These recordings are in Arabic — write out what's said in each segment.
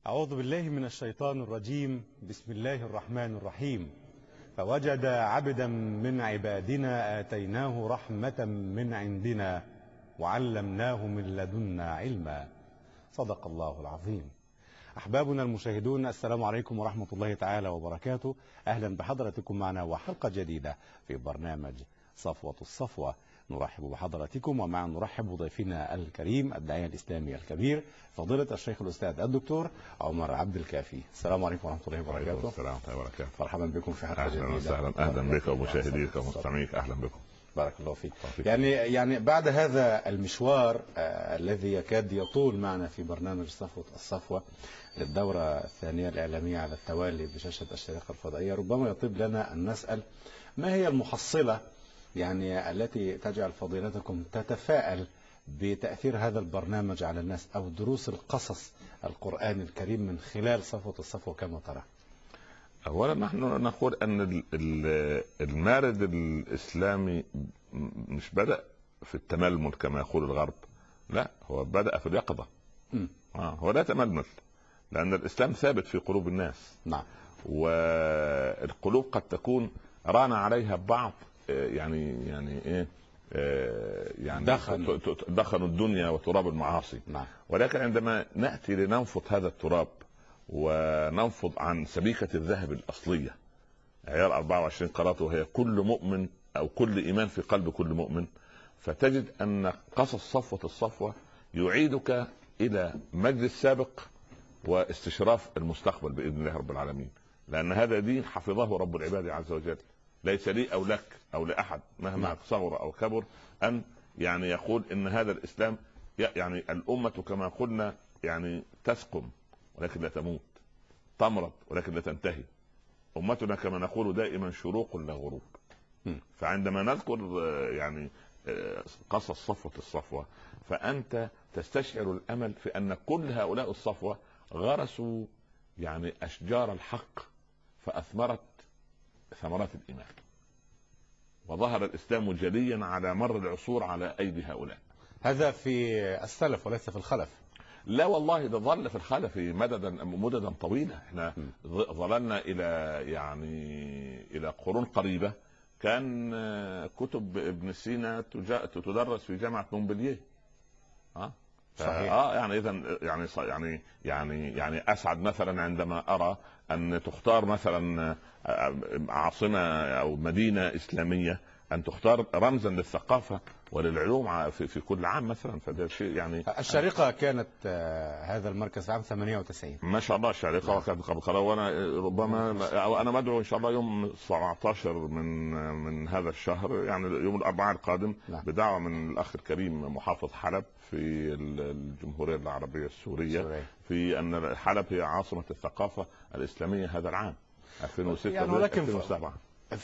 أعوذ بالله من الشيطان الرجيم. بسم الله الرحمن الرحيم. فوجد عبدا من عبادنا آتيناه رحمة من عندنا وعلمناه من لدنا علما. صدق الله العظيم. أحبابنا المشاهدون، السلام عليكم ورحمة الله تعالى وبركاته. أهلا بحضرتكم معنا وحلقة جديدة في برنامج صفوة الصفوة. نرحب بحضراتكم ومع نرحب بضيفنا الكريم الداعية الإسلامي الكبير فضيلة الشيخ الأستاذ الدكتور عمر عبد الكافي. السلام عليكم ورحمة الله وبركاته. السلام ورحمة الله وبركاته. مرحبا بكم في حلقة جديدة. أهلا وسهلا. أهلا بك ومشاهديك ومستمعيك. أهلا بكم. بارك الله فيك. يعني بعد هذا المشوار الذي يكاد يطول معنا في برنامج صفوة الصفوة للدورة الثانية الإعلامية على التوالي بشاشة الشريقة الفضائية، ربما يطيب لنا أن نسأل ما هي المحصلة يعني التي تجعل فضيلتكم تتفائل بتأثير هذا البرنامج على الناس، أو دروس القصص القرآن الكريم من خلال صفوة الصفوة كما ترى؟ أولا نحن نقول أن المارد الإسلامي مش بدأ في التململ كما يقول الغرب، لا، هو بدأ في اليقظة. هو لا تململ، لأن الإسلام ثابت في قلوب الناس. نعم. والقلوب قد تكون ران عليها بعض يعني ايه يعني دخنوا الدنيا وتراب المعاصي. نعم. ولكن عندما نأتي لننفض هذا التراب وننفض عن سبيكة الذهب الأصلية، عيار 24 قرات، وهي كل مؤمن أو كل إيمان في قلب كل مؤمن، فتجد أن قصص صفوة الصفوة يعيدك إلى مجد السابق واستشراف المستقبل بإذن الله رب العالمين. لأن هذا دين حفظه رب العباد عز وجل، ليس لي أو لك أو لأحد مهما صغر أو كبر أن يعني يقول إن هذا الإسلام يعني الأمة كما قلنا يعني تسقم ولكن لا تموت، تمرض ولكن لا تنتهي. أمتنا كما نقول دائما شروق لا غروب. فعندما نذكر يعني قصص صفوة الصفوة، فأنت تستشعر الأمل في أن كل هؤلاء الصفوة غرسوا يعني أشجار الحق فأثمرت ثمرات الإيمان، وظهر الإسلام جليا على مر العصور على أيدي هؤلاء. هذا في السلف وليس في الخلف. لا والله، ده ظل في الخلف مددا طويلة. احنا ظللنا إلى قرون قريبة كان كتب ابن سينا تدرس في جامعة مونبلييه. صحيح. يعني اذا يعني اسعد مثلا عندما ارى ان تختار مثلا عاصمه او مدينه اسلاميه ان تختار رمزا للثقافه وللعلوم في كل عام مثلا. فده شيء يعني. الشارقه كانت هذا المركز في عام 98 ما شاء الله. الشارقه كانت قبل، وانا ربما انا مدعو ان شاء الله يوم 17 من هذا الشهر، يعني يوم الاربعاء القادم، بدعوه من الاخ الكريم محافظ حلب في الجمهوريه العربيه السوريه في ان حلب هي عاصمه الثقافه الاسلاميه هذا العام 2006 يعني. ولكن 2007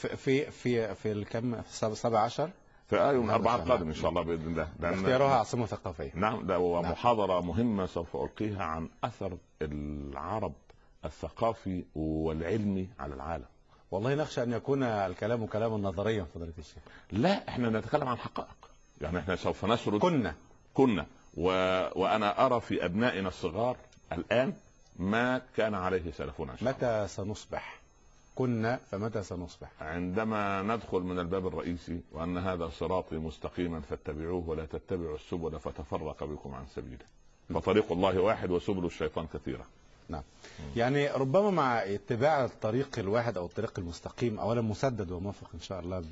في الكم 17 في يوم الاربعاء القادم ان شاء الله باذن الله، اختيارها عاصمه ثقافيه. نعم. ده ومحاضره مهمه سوف القيها عن اثر العرب الثقافي والعلمي على العالم. والله نخشى ان يكون الكلام كلاما نظريا فضيلة الشيخ. لا، احنا نتكلم عن حقائق. يعني احنا سوف نسرد كنا وانا ارى في ابنائنا الصغار الان ما كان عليه سلفنا. متى سنصبح كنا، فمتى سنصبح؟ عندما ندخل من الباب الرئيسي، وأن هذا صراطي مستقيما فاتبعوه ولا تتبعوا السبل فتفرق بكم عن سبيله، فطريق الله واحد وسبل الشيطان كثيرة. نعم. يعني ربما مع اتباع الطريق الواحد أو الطريق المستقيم، أولا مسدد وموفق إن شاء الله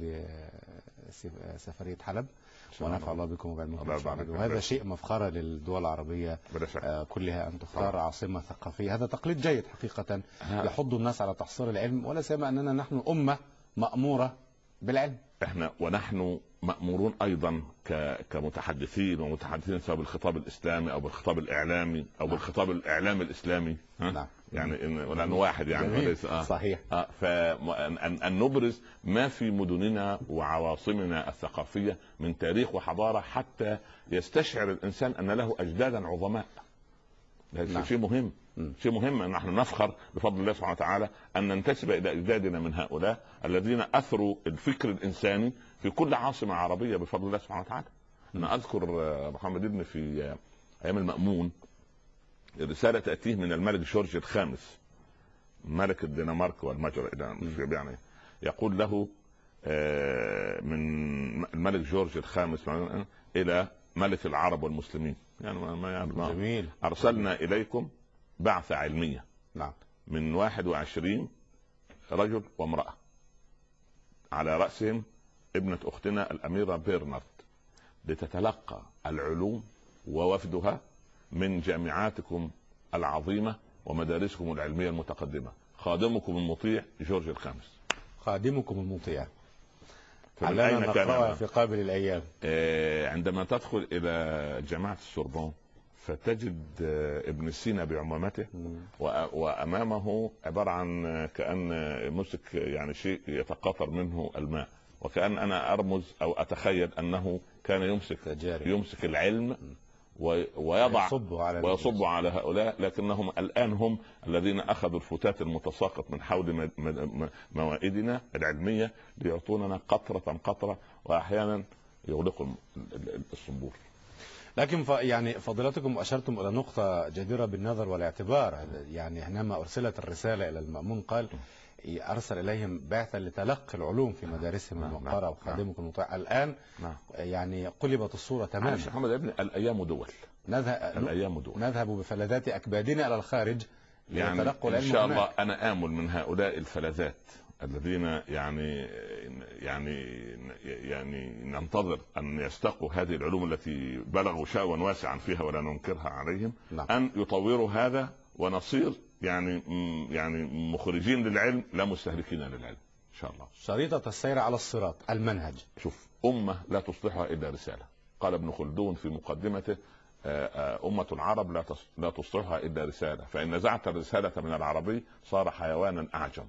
بسفرية حلب، ونفع الله بكم وبالمؤمنين، وهذا شيء مفخرة للدول العربية كلها أن تختار عاصمة ثقافية. هذا تقليد جيد حقيقة يحض الناس على تحصيل العلم، ولا سيما أننا نحن أمة مأمورة بالعلم. ونحن مأمورون أيضا كمتحدثين ومتحدثين، سواء بالخطاب الإسلامي أو بالخطاب الإعلامي أو بالخطاب الإعلامي الإسلامي. نعم. يعني لأنه واحد يعني. صحيح. فأن نبرز ما في مدننا وعواصمنا الثقافية من تاريخ وحضارة، حتى يستشعر الإنسان أن له أجدادا عظماء. هذا شيء مهم. شيء مهم ان نحن نفخر بفضل الله سبحانه وتعالى ان ننتسب الى اجدادنا من هؤلاء الذين اثروا الفكر الانساني في كل عاصمه عربيه بفضل الله سبحانه وتعالى. انا اذكر محمد ابن في ايام المأمون الرسالة تأتيه من الملك جورج الخامس ملك الدنمارك والمجر، يعني يقول له من الملك جورج الخامس إلى ملك العرب والمسلمين، يعني ما جميل. أرسلنا إليكم بعثة علمية. نعم. من 21 رجل وامرأة، على رأسهم ابنة أختنا الأميرة بيرنارد، لتتلقى العلوم ووفدها من جامعاتكم العظيمة ومدارسكم العلمية المتقدمة. خادمكم المطيع جورج الخامس. خادمكم المطيع. فمن علنا أين نقرأها كان في قابل الأيام. عندما تدخل إلى جامعة السوربون فتجد ابن سينا بعمامته، وأمامه عبارة عن كأن مسك يعني شيء يتقاطر منه الماء، وكأن أنا أرمز أو أتخيل أنه كان يمسك العلم ويصب على هؤلاء، لكنهم الآن هم الذين أخذوا الفتات المتساقط من حول موائدنا العلمية ليعطوننا قطرة قطرة، وأحيانا يغلقوا الصنبور. لكن يعني فضيلتكم أشرتم إلى نقطة جديرة بالنظر والاعتبار. يعني حينما أرسلت الرسالة إلى المأمون قال أرسل إليهم بعثة لتلقي العلوم في مدارسهم المقارة وخادمكم المطيع. الآن يعني قلبت الصورة تماما. محمد ابني، الأيام دول. نذهب بفلذات أكبادنا إلى الخارج يعني لتلقوا العلم. إن شاء الله هناك. أنا آمل من هؤلاء الفلذات الذين يعني ننتظر أن يستقوا هذه العلوم التي بلغوا شأوا واسعا فيها ولا ننكرها عليهم. نعم. أن يطوروا هذا ونصير يعني مخرجين للعلم لا مستهلكين للعلم إن شاء الله. شريطة السير على الصراط، المنهج. شوف، أمة لا تصلحها إلا رسالة. قال ابن خلدون في مقدمته أمة العرب لا تصلحها إلا رسالة، فإن نزعت الرسالة من العربي صار حيوانا أعجم.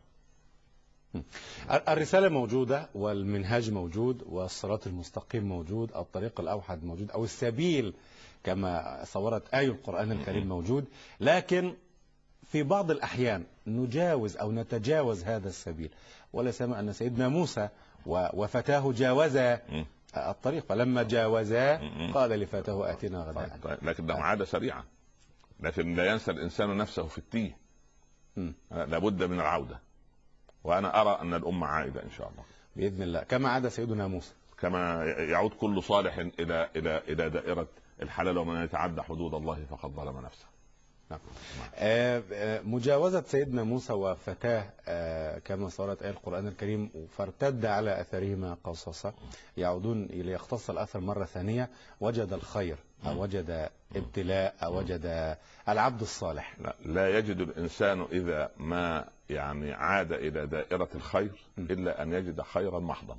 الرسالة موجودة والمنهاج موجود والصراط المستقيم موجود، الطريق الأوحد موجود، أو السبيل كما صورت آية القرآن الكريم موجود، لكن في بعض الأحيان نجاوز أو نتجاوز هذا السبيل. ولا سمع أن سيدنا موسى وفتاه جاوزا الطريق، فلما جاوزا قال لفتاه آتنا غداء. لكنه عاد سريعا، لكن لا ينسى الإنسان نفسه في التيه. لابد من العودة، وأنا أرى أن الأمة عائدة إن شاء الله بإذن الله، كما عاد سيدنا موسى، كما يعود كل صالح إلى دائرة الحلال، ومن يتعدى حدود الله فقد ظلم نفسه. نعم. مجاوزة سيدنا موسى وفتاه كما صارت آية القرآن الكريم، فارتد على أثرهما قصصا، يعودون ليختص الأثر مرة ثانية، وجد الخير أو وجد ابتلاء أو وجد العبد الصالح. لا يجد الإنسان إذا ما يعني عاد إلى دائرة الخير إلا أن يجد خيرا محضا،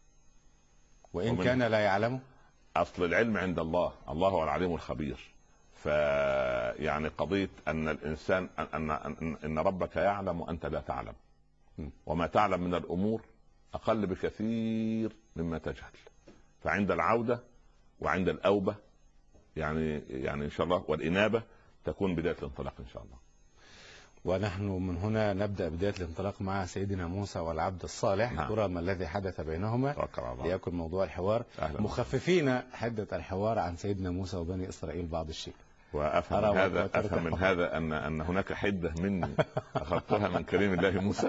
وإن كان لا يعلمه. أصل العلم عند الله، الله هو العليم الخبير. فيعني قضية أن الإنسان أن ربك يعلم وأنت لا تعلم، وما تعلم من الأمور أقل بكثير مما تجهل. فعند العودة وعند الأوبة يعني إن شاء الله والإنابة تكون بداية الانطلاق إن شاء الله. ونحن من هنا نبدأ بداية الانطلاق مع سيدنا موسى والعبد الصالح. ترى ما الذي حدث بينهما ليكن موضوع الحوار، مخففين حدة الحوار عن سيدنا موسى وبني إسرائيل بعض الشيء. وأفهم من هذا أن هناك حدة مني أخذتها من كريم الله موسى.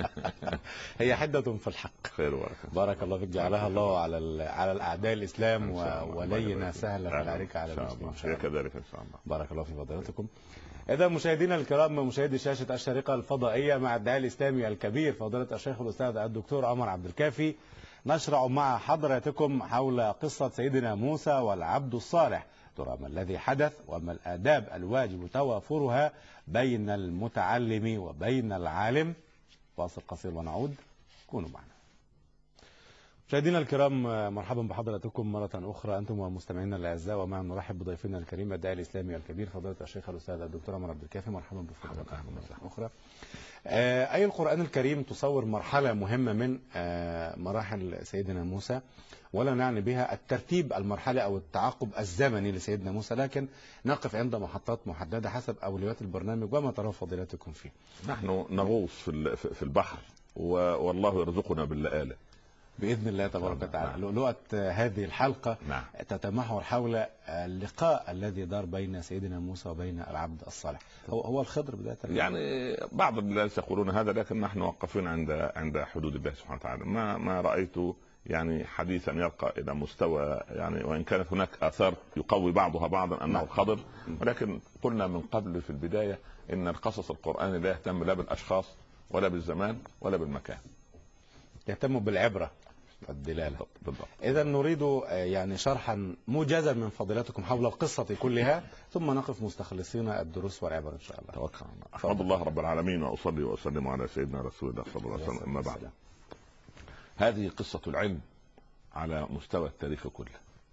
هي حدة في الحق. خير وبركة. بارك الله فيك، جعلها الله على الأعداء الإسلام ولينا سهلة عليك على المسلمين. هي كذلك إن شاء الله. بارك الله في فضيلتكم. إذا مشاهدينا الكرام، مشاهدي شاشة الشريقة الفضائية، مع الداعية الإسلامي الكبير فضيلة الشيخ الأستاذ الدكتور عمر عبد الكافي، نشرع مع حضراتكم حول قصة سيدنا موسى والعبد الصالح. ترى ما الذي حدث وما الآداب الواجب توافرها بين المتعلم وبين العالم. فاصل قصير ونعود، كونوا معنا. مشاهدينا الكرام، مرحبا بحضراتكم مرة أخرى أنتم ومستمعينا الأعزاء، ومع نرحب بضيفنا الكريم الداعي الإسلامي الكبير فضيلة الشيخ الأستاذ الدكتور عمر عبد الكافي. مرحبا بفضيلتكم مرة أخرى. آية القرآن الكريم تصور مرحلة مهمة من مراحل سيدنا موسى، ولا نعني بها الترتيب المرحلي أو التعاقب الزمني لسيدنا موسى، لكن نقف عند محطات محددة حسب أولويات البرنامج وما ترى فضيلتكم فيه. نحن نغوص في البحر والله يرزقنا باللآلة. بإذن الله تبارك وتعالى. لؤلؤة هذه الحلقة نعم. تتمحور حول اللقاء الذي دار بين سيدنا موسى وبين العبد الصالح. هو الخضر بداية، يعني بعض الناس يقولون هذا، لكن نحن موقفين عند حدود الله سبحانه وتعالى. ما رأيت يعني حديثا يرقى الى مستوى، يعني وان كانت هناك اثار يقوي بعضها بعضا انه الخضر، ولكن قلنا من قبل في البدايه ان القصص القراني لا يهتم لا بالاشخاص ولا بالزمان ولا بالمكان، يهتم بالعبره والدلاله. بالضبط. اذا نريد يعني شرحا موجزا من فضيلتكم حول القصه كلها، ثم نقف مستخلصين الدروس والعبر ان شاء الله. توكل. احمد الله رب العالمين واصلي واسلم على سيدنا رسول الله صلى الله عليه وسلم. اما بعد، هذه قصة العلم على مستوى التاريخ كله،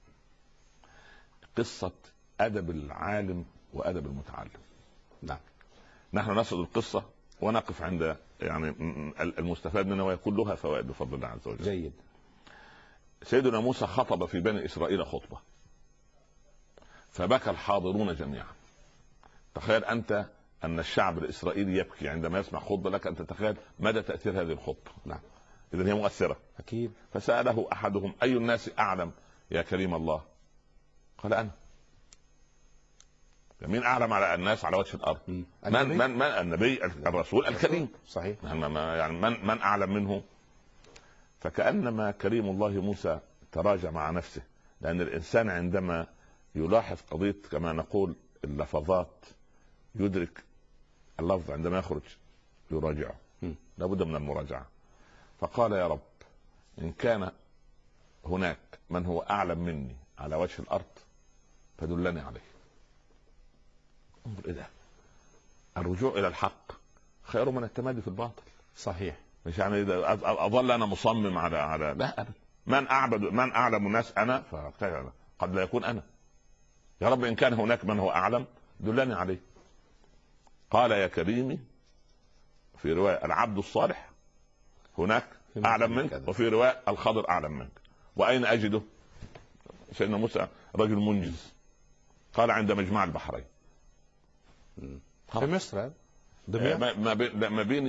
قصة أدب العالم وأدب المتعلم. نعم. نحن نسرد القصة ونقف عند يعني المستفاد منها، وهي كلها فوائد بفضل الله عز وجل. جيد. سيدنا موسى خطب في بني إسرائيل خطبة، فبكى الحاضرون جميعا. تخيل أنت أن الشعب الإسرائيلي يبكي عندما يسمع خطبة، لك أن تتخيل مدى تأثير هذه الخطبة. نعم. إذن هي مؤثرة أكيد. فسأله أحدهم: أي الناس أعلم يا كريم الله؟ قال: أنا. مين أعلم على الناس على وجه الأرض؟ من النبي الرسول الكريم. صحيح. يعني من أعلم منه؟ فكأنما كريم الله موسى تراجع مع نفسه، لأن الإنسان عندما يلاحظ قضية كما نقول اللفظات يدرك اللفظ عندما يخرج يراجعه، لابد من المراجعة. فقال: يا رب، إن كان هناك من هو أعلم مني على وجه الأرض فدلني عليه. انظر إيه ده، الرجوع إلى الحق خير من التمادي في الباطل. صحيح. مش يعني إذا أظل أنا مصمم على لا، من أعلم الناس أنا، قد لا يكون أنا. يا رب إن كان هناك من هو أعلم دلني عليه. قال: يا كريمي، في رواية العبد الصالح هناك أعلم منك، وفي رواية الخضر أعلم منك. وأين أجده؟ سيدنا موسى رجل منجز، قال: عند مجمع البحرين في مصر، ما بين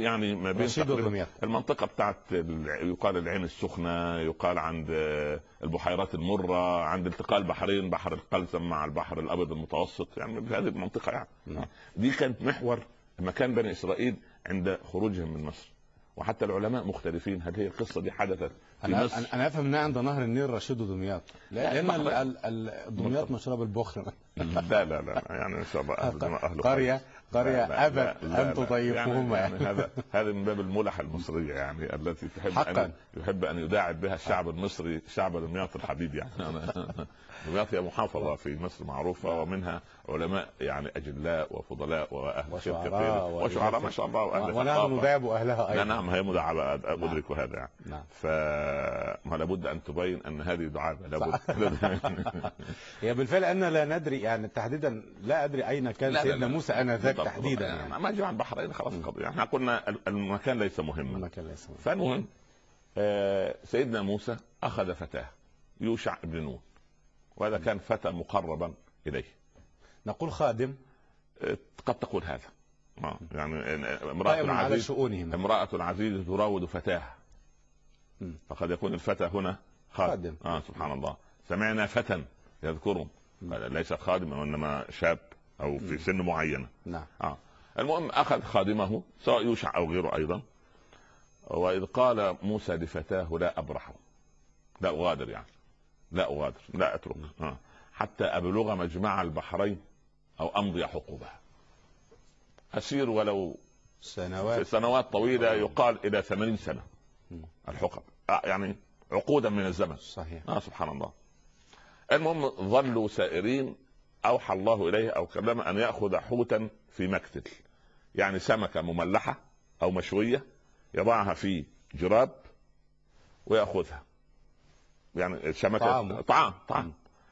المنطقة بتاعت يقال العين السخنة، يقال عند البحيرات المرة، عند التقاء البحرين، بحر القلزم مع البحر الأبيض المتوسط، يعني في هذه المنطقة يعني. دي كانت محور مكان بني إسرائيل عند خروجهم من مصر. وحتى العلماء مختلفين هل هي القصة دي حدثت في مصر؟ أنا أفهم أنها عند نهر النيل رشيد ودمياط، لأن دمياط مشروب البخر. لا يعني إن شاء الله أهل قرية أبت أن تضيفوهما. يعني هذا من باب الملح المصرية، يعني التي يحب أن يداعب بها الشعب المصري، شعب دمياط الحبيب. يعني دمياط هي محافظة في مصر معروفة، ومنها علماء يعني أجلاء وفضلاء وأهل وشعراء ما شاء الله، ونحن نداعب أهلها أيضا. نعم، هي مداعبة أدرك هذا يعني. نعم. فما لابد أن تبين أن هذه دعابة لابد. هي بالفعل أنا لا ندري يعني تحديدا، لا أدري أين كان سيدنا موسى آنذاك تحديدا. يعني ما جاء عن البحرين خلاص قضية. احنا قلنا المكان ليس مهما. فالمهم سيدنا موسى أخذ فتاه يوشع بن نون، وهذا كان فتى مقربا إليه. نقول خادم، قد تقول هذا. يعني امرأة العزيز تراود فتاه، فقد يكون الفتى هنا خادم. سبحان الله. سمعنا فتى يذكرهم، ليس خادما وإنما شاب أو في سن معينة. نعم. المهم أخذ خادمه سواء يوشع أو غيره أيضا. وإذ قال موسى لفتاه: لا أبرح، لا أغادر، يعني لا أغادر، لا أترك حتى أبلغ مجمع البحرين أو أمضي حقوبها. أسير ولو سنوات طويلة، يقال إلى 80 سنة الحقب، يعني عقودا من الزمن. صحيح. سبحان الله. المهم ظلوا سائرين، أوحى الله إليه أو كلم أن يأخذ حوتا في مكتل، يعني سمكة مملحة أو مشوية، يضعها في جراب ويأخذها، يعني سمكة طعام.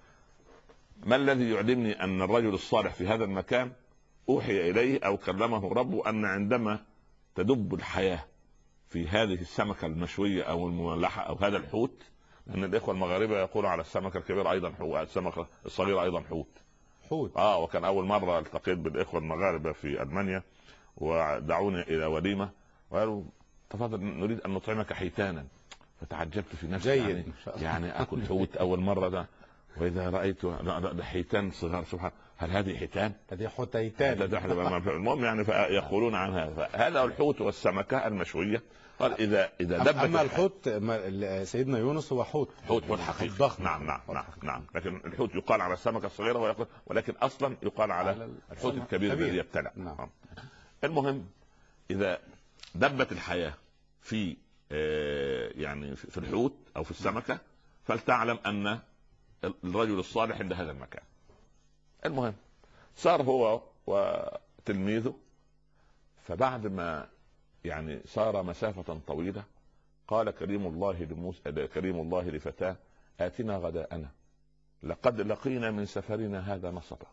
ما الذي يعلمني أن الرجل الصالح في هذا المكان أوحي إليه أو كلمه ربه أن عندما تدب الحياة في هذه السمكة المشوية أو المملحة أو هذا الحوت، لأن الإخوة المغاربة يقولوا على السمكة الكبيرة أيضا حوت، السمكة الصغيرة أيضا حوت. وكان أول مرة التقيت بالإخوة المغاربة في ألمانيا ودعوني إلى وليمة وقالوا: تفضل نريد أن نطعمك حيتانا. فتعجبت في نفسي. جيد. يعني اكل حوت اول مره ده، واذا رايت ده حيتان صغار، سبحان، هل هذه حيتان؟ هذه حوتيتان. المهم يعني يقولون عن هذا الحوت والسمكه المشويه. قال اذا دبت اما الحوت سيدنا يونس هو حوت حقيقي ضخم. نعم. لكن الحوت يقال على السمكه الصغيره، ولكن اصلا يقال على الحوت الكبير الذي يبتلع. نعم. المهم اذا دبت الحياه في يعني في الحوت او في السمكه، فلتعلم ان الرجل الصالح عند هذا المكان. المهم صار هو وتلميذه، فبعد ما يعني صار مسافة طويلة، قال كريم الله لفتاه: آتنا غداءنا لقد لقينا من سفرنا هذا نصبا.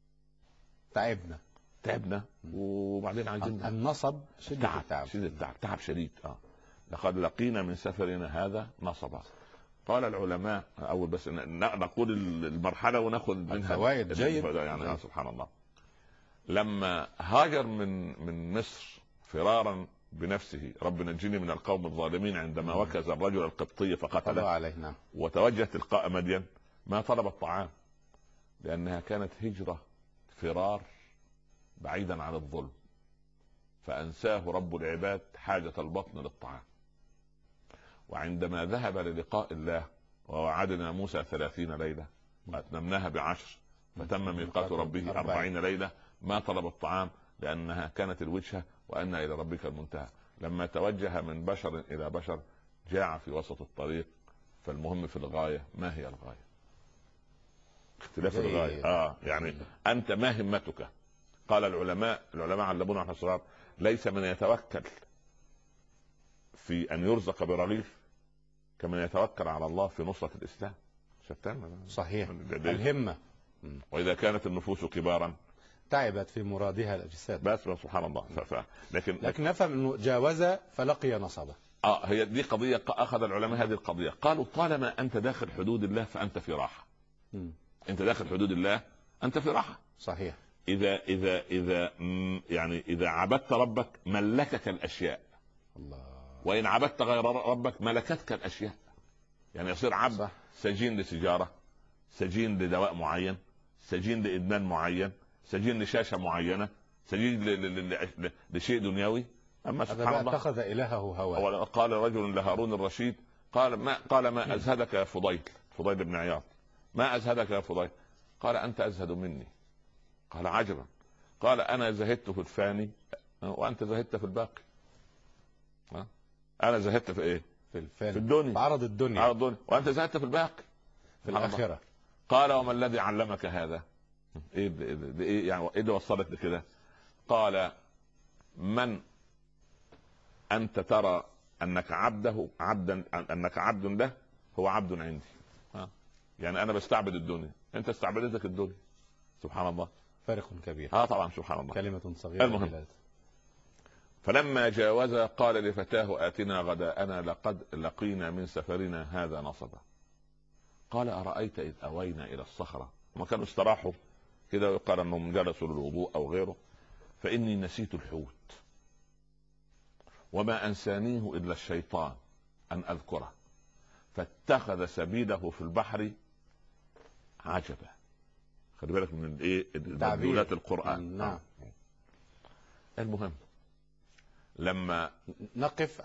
تعبنا وبعدين عايزين النصب شدة التعب. تعب شديد. لقد لقينا من سفرنا هذا نصبا. قال العلماء، اول بس نقول المرحله وناخذ منها فوائد جيد يعني. سبحان الله، لما هاجر من مصر فرارا بنفسه، رب نجني من القوم الظالمين، عندما وكز الرجل القبطي فقتله عليه وتوجه تلقاء مدين، ما طلب الطعام، لانها كانت هجره فرار بعيدا عن الظلم، فانساه رب العباد حاجه البطن للطعام. وعندما ذهب للقاء الله ووعدنا موسى 30 ليلة وأتممناها ب10 فتم ميقات ربه 40 ليلة، ما طلب الطعام لأنها كانت الوجهة وأن إلى ربك المنتهى. لما توجه من بشر إلى بشر جاع في وسط الطريق. فالمهم في الغاية، ما هي الغاية؟ اختلاف الغاية. يعني أنت ما همتك؟ قال العلماء علمونا على الصواب: ليس من يتوكل في أن يرزق برغيف كمن يتوكل على الله في نصرة الإسلام. صحيح. الهمة. وإذا كانت النفوس كبارا تعبت في مرادها الأجساد. بس سبحان الله. لكن نفهم أنه جاوز فلقي نصبه. هي دي قضية أخذ العلماء هذه القضية، قالوا طالما أنت داخل حدود الله فأنت في راحة. أنت داخل حدود الله أنت في راحة. صحيح. إذا عبدت ربك ملكك الأشياء، الله. وإن عبدت غير ربك ملكتك الأشياء. يعني يصير عبد صح. سجين لسجارة، سجين لدواء معين، سجين لإدمان معين، سجين لشاشة معينة، سجين لشيء دنيوي. أما سبحان الله اتخذ إلهه هواه. قال رجل لهارون الرشيد: قال ما أزهدك يا فضيل بن عياض، ما أزهدك يا فضيل؟ قال: أنت أزهد مني. قال: عجبا. قال: أنا زهدت في الفاني وأنت زهدت في الباقي. أنا زهدت في إيه؟ في الفاني، في الدنيا، في عرض الدنيا، وأنت زهدت في الباقي، في الآخرة. قال: وما الذي علمك هذا؟ إيه يعني إيه اللي وصلك لكده؟ قال: من أنت ترى أنك أنك عبد له، هو عبد عندي. يعني أنا بستعبد الدنيا، أنت استعبدتك الدنيا. سبحان الله، فرق كبير. طبعا سبحان الله، كلمة صغيرة. المهم فلما جاوز قال لفتاه: آتنا غداءنا لقد لقينا من سفرنا هذا نصبا. قال: أرأيت إذ أوينا إلى الصخرة، ما كانوا استراحوا كده وقال أنهم جلسوا للوضوء أو غيره، فإني نسيت الحوت وما أنسانيه إلا الشيطان أن أذكره، فاتخذ سبيله في البحر عجبا. خلي بالك من دلالات القرآن. نعم. المهم لما نقف.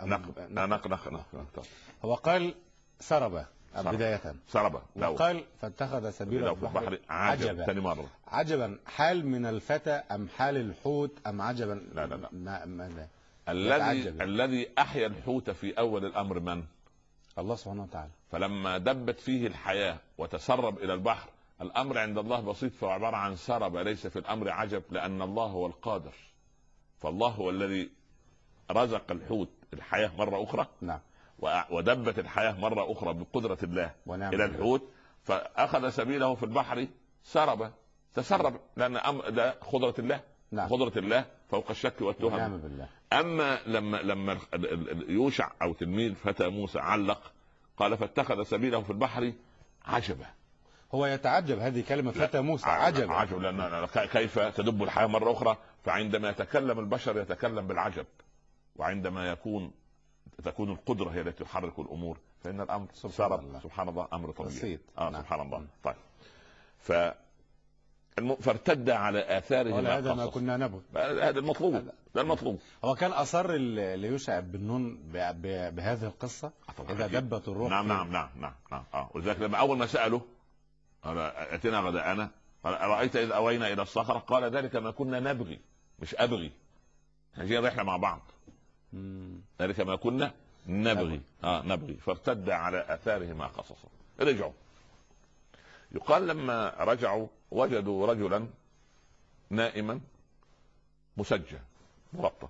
هو قال سرب بداية، وقال فاتخذ سبيله في البحر عجبا. ثاني مرة عجبا، حال من الفتى أم حال الحوت أم عجبا؟ لا. الذي أحيا الحوت في أول الأمر من؟ الله سبحانه وتعالى. فلما دبت فيه الحياة وتسرب إلى البحر، الأمر عند الله بسيط، فهو عبارة عن سرب، ليس في الأمر عجب، لأن الله هو القادر. فالله هو الذي رزق الحوت الحياة مرة أخرى. نعم. ودبت الحياة مرة أخرى بقدرة الله إلى الحوت، فأخذ سبيله في البحر تسرب، لأن ده قدرة الله. نعم. قدرة الله فوق الشك والتهم. ونعم بالله. أما لما يوشع أو تلميذ فتى موسى علق، قال: فاتخذ سبيله في البحر عجبا. هو يتعجب، هذه كلمة فتى موسى عجب، لأن كيف تدب الحياة مرة أخرى. فعندما يتكلم البشر يتكلم بالعجب، وعندما تكون القدرة هي التي تحرك الأمور فان الامر سبحان الله امر طبيعي. نعم. سبحان الله. طيب فارتد على اثاره هذا ما كنا نبغي، هذا المطلوب، ده المطلوب. هو كان اصر ليوشع بن نون بهذه القصه اذا دبت الروح. نعم. ولذلك لما اول ما ساله اتينا غداءنا قال ارايت اذ اوينا الى الصخره قال ذلك ما كنا نبغي، مش ابغي، جينا رحله مع بعض. ذلك ما كنا نبغي. نبغي. فارتد على اثارهما قصصا. رجعوا. يقال لما رجعوا وجدوا رجلا نائما مسجى مرطب،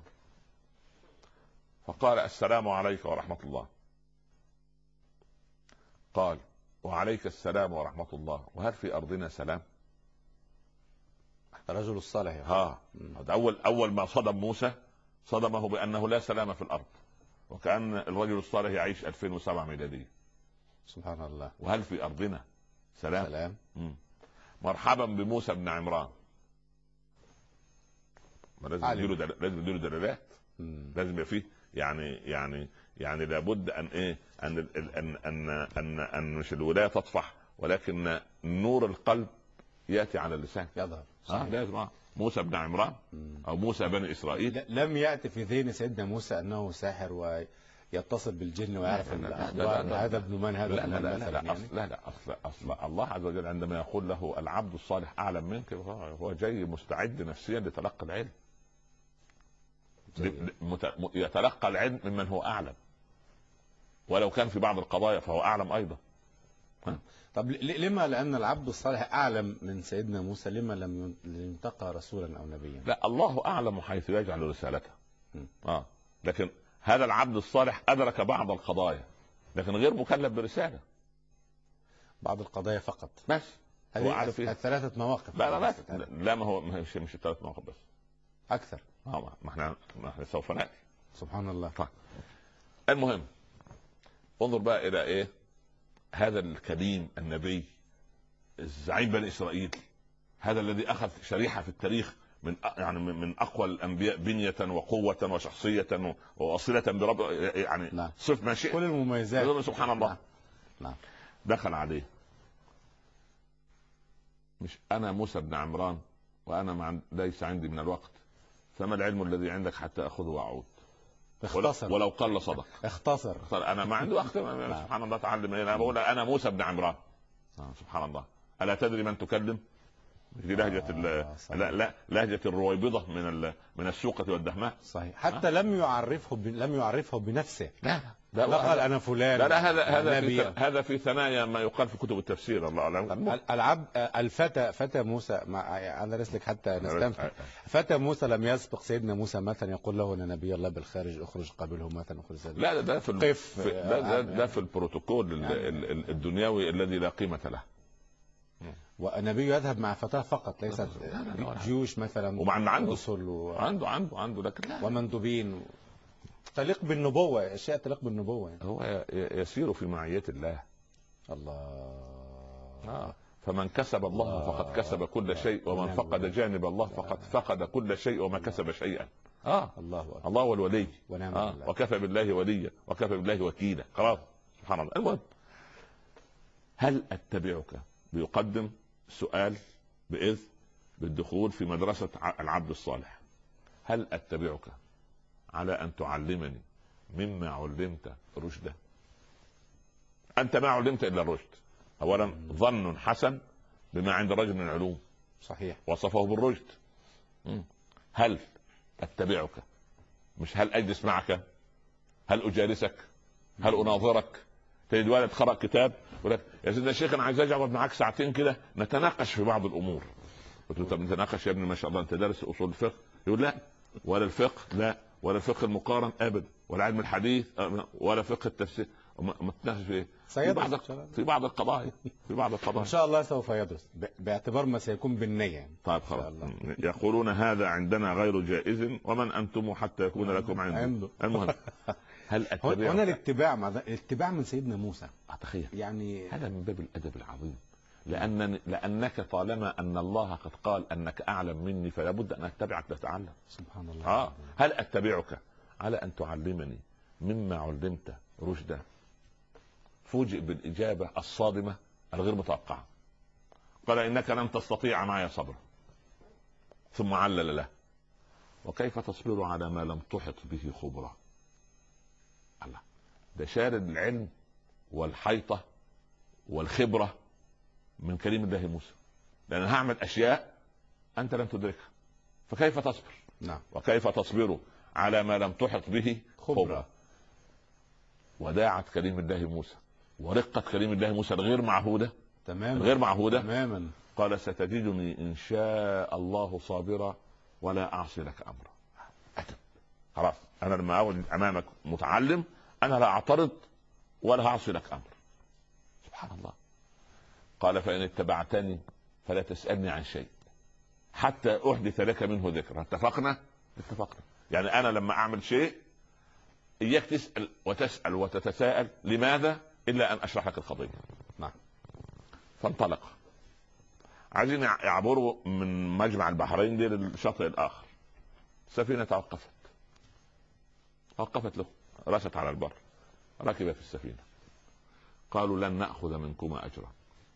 فقال السلام عليك ورحمة الله. قال وعليك السلام ورحمة الله، وهل في أرضنا سلام؟ الرجل الصالح. أول ما صدم موسى صدمه بأنه لا سلام في الأرض، وكأن الرجل الصالح يعيش 2007 ميلادية. سبحان الله. وهل في أرضنا سلام. مرحبا بموسى بن عمران. لازم نديله دلالات، لازم يبقى فيه يعني لابد ان مش الولايه تطفح، ولكن نور القلب ياتي على اللسان يظهر. لازم موسى بن عمران او موسى بني اسرائيل. لم ياتي في ذهن سيدنا موسى انه ساحر ويتصل بالجن ويعرف هذا ابن من هذا. لا اصل الله عز وجل عندما يقول له العبد الصالح اعلم منك، هو جاي مستعد نفسيا لتلقي العلم، يتلقى العلم ممن هو اعلم، ولو كان في بعض القضايا فهو اعلم ايضا. طب لما؟ لان العبد الصالح اعلم من سيدنا موسى، لما لم ينتقى رسولا او نبيا؟ لا، الله اعلم حيث يجعل رسالته. لكن هذا العبد الصالح ادرك بعض القضايا لكن غير مكلف برساله. بعض القضايا فقط بس هو عارف الثلاثه مواقف. لا ما هو مش الثلاث مواقف بس، اكثر. ما احنا سوف ناتي. سبحان الله. المهم انظر بقى الى ايه هذا الكريم النبي الزعيم بني اسرائيل، هذا الذي اخذ شريحه في التاريخ من اقوى الانبياء بنيه وقوه وشخصيه ووصله برب، نعم. صف ما شئت، كل المميزات. سبحان الله. نعم. دخل عليه، مش انا موسى بن عمران وانا ليس عندي من الوقت، فما العلم الذي عندك حتى اخذه واعود؟ اختصر. ولو قل صدق. اختصر. انا ما عندي وقت. سبحان الله. تعلم. انا بقول انا موسى بن عمران. سبحان الله. الا تدري من تكلم؟ دي لهجه لهجه الرويبضه من السوقه والدهماء. صحيح. حتى لم يعرفه بنفسه. لا قال انا فلان. لا هذا في ثنايا ما يقال في كتب التفسير. الله اعلم. فتى موسى انا رسلك حتى نستمتع. فتى موسى لم يسبق سيدنا موسى مثلا يقول له ان نبي الله بالخارج اخرج قابله مثلا اخرج. لا ده في البروتوكول الدنيوي الذي لا قيمه له. والنبي يذهب مع فتاه فقط، ليست جيوش مثلا وعنده رسل عنده لكن لا. ومندوبين تليق بالنبوة، أشياء تليق بالنبوة. هو يسير في معية الله. فمن كسب الله فقد كسب كل شيء، ومن فقد جانب الله فقد فقد كل شيء وما كسب شيئا. الله والولي. وكفى بالله وليا وكفى بالله وكيلا. خلاص. سبحان الله. المهم، هل أتبعك؟ بيقدم سؤال بإذن بالدخول في مدرسة العبد الصالح. هل أتبعك على أن تعلمني مما علمت رشدا؟ أنت ما علمت إلا الرشد. أولا ظن حسن بما عند رجل من العلوم. صحيح. وصفه بالرشد. هل أتبعك؟ مش هل أجلس معك، هل أجالسك، هل أناظرك. تجد ولد قرأ كتاب يقول لك يا سيدنا الشيخ أنا عايز أقعد معاك ساعتين كده نتناقش في بعض الأمور. قلت له طب نتناقش يا ابني، ما شاء الله أنت دارس أصول الفقه. يقول لا، ولا الفقه، لا، ولا الفقه المقارن ابدا، ولا علم الحديث، ولا فقه التفسير. ما تناقش في بعض القضايا. ان شاء الله سوف يدرس باعتبار ما سيكون بالنية. طيب خلاص. يقولون هذا عندنا غير جائز، ومن انتم حتى يكون لكم عنده. المهم، هل اتبع هنا الاتباع من سيدنا موسى. تخيل يعني هذا من باب الادب العظيم، لأنك طالما أن الله قد قال أنك أعلم مني فلا بد أن أتبعك لتعلم. سبحان الله. هل أتبعك على أن تعلمني مما علمت رشدا؟ فوجئ بالإجابة الصادمة الغير متوقعة. قال إنك لن تستطيع معي صبرا. ثم علل له: وكيف تصبر على ما لم تحط به خبرا؟ الله، ده شارد العلم والحيطة والخبرة من كريم الله موسى، لأن هعمل أشياء أنت لن تدركها، فكيف تصبر؟ نعم. وكيف تصبر على ما لم تحط به خبرا. وداعت كريم الله موسى ورقة كريم الله موسى الغير معهودة تماما، غير معهودة تماما. قال: ستجدني إن شاء الله صابرا ولا أعصي لك أمرا. أدب. خلاص، أنا لما أقعد أمامك متعلم أنا لا أعترض ولا أعصي لك أمر. سبحان الله. قال: فإن اتبعتني فلا تسألني عن شيء حتى أحدث لك منه ذكر. اتفقنا؟ يعني أنا لما أعمل شيء إياك تسأل وتسأل وتتساءل لماذا إلا أن أشرح لك القضية. نعم. فانطلق، عايزين يعبروا من مجمع البحرين دي للشاطئ الآخر. السفينة توقفت له، رست على البر، ركب في السفينة. قالوا: لن نأخذ منكما أجرا.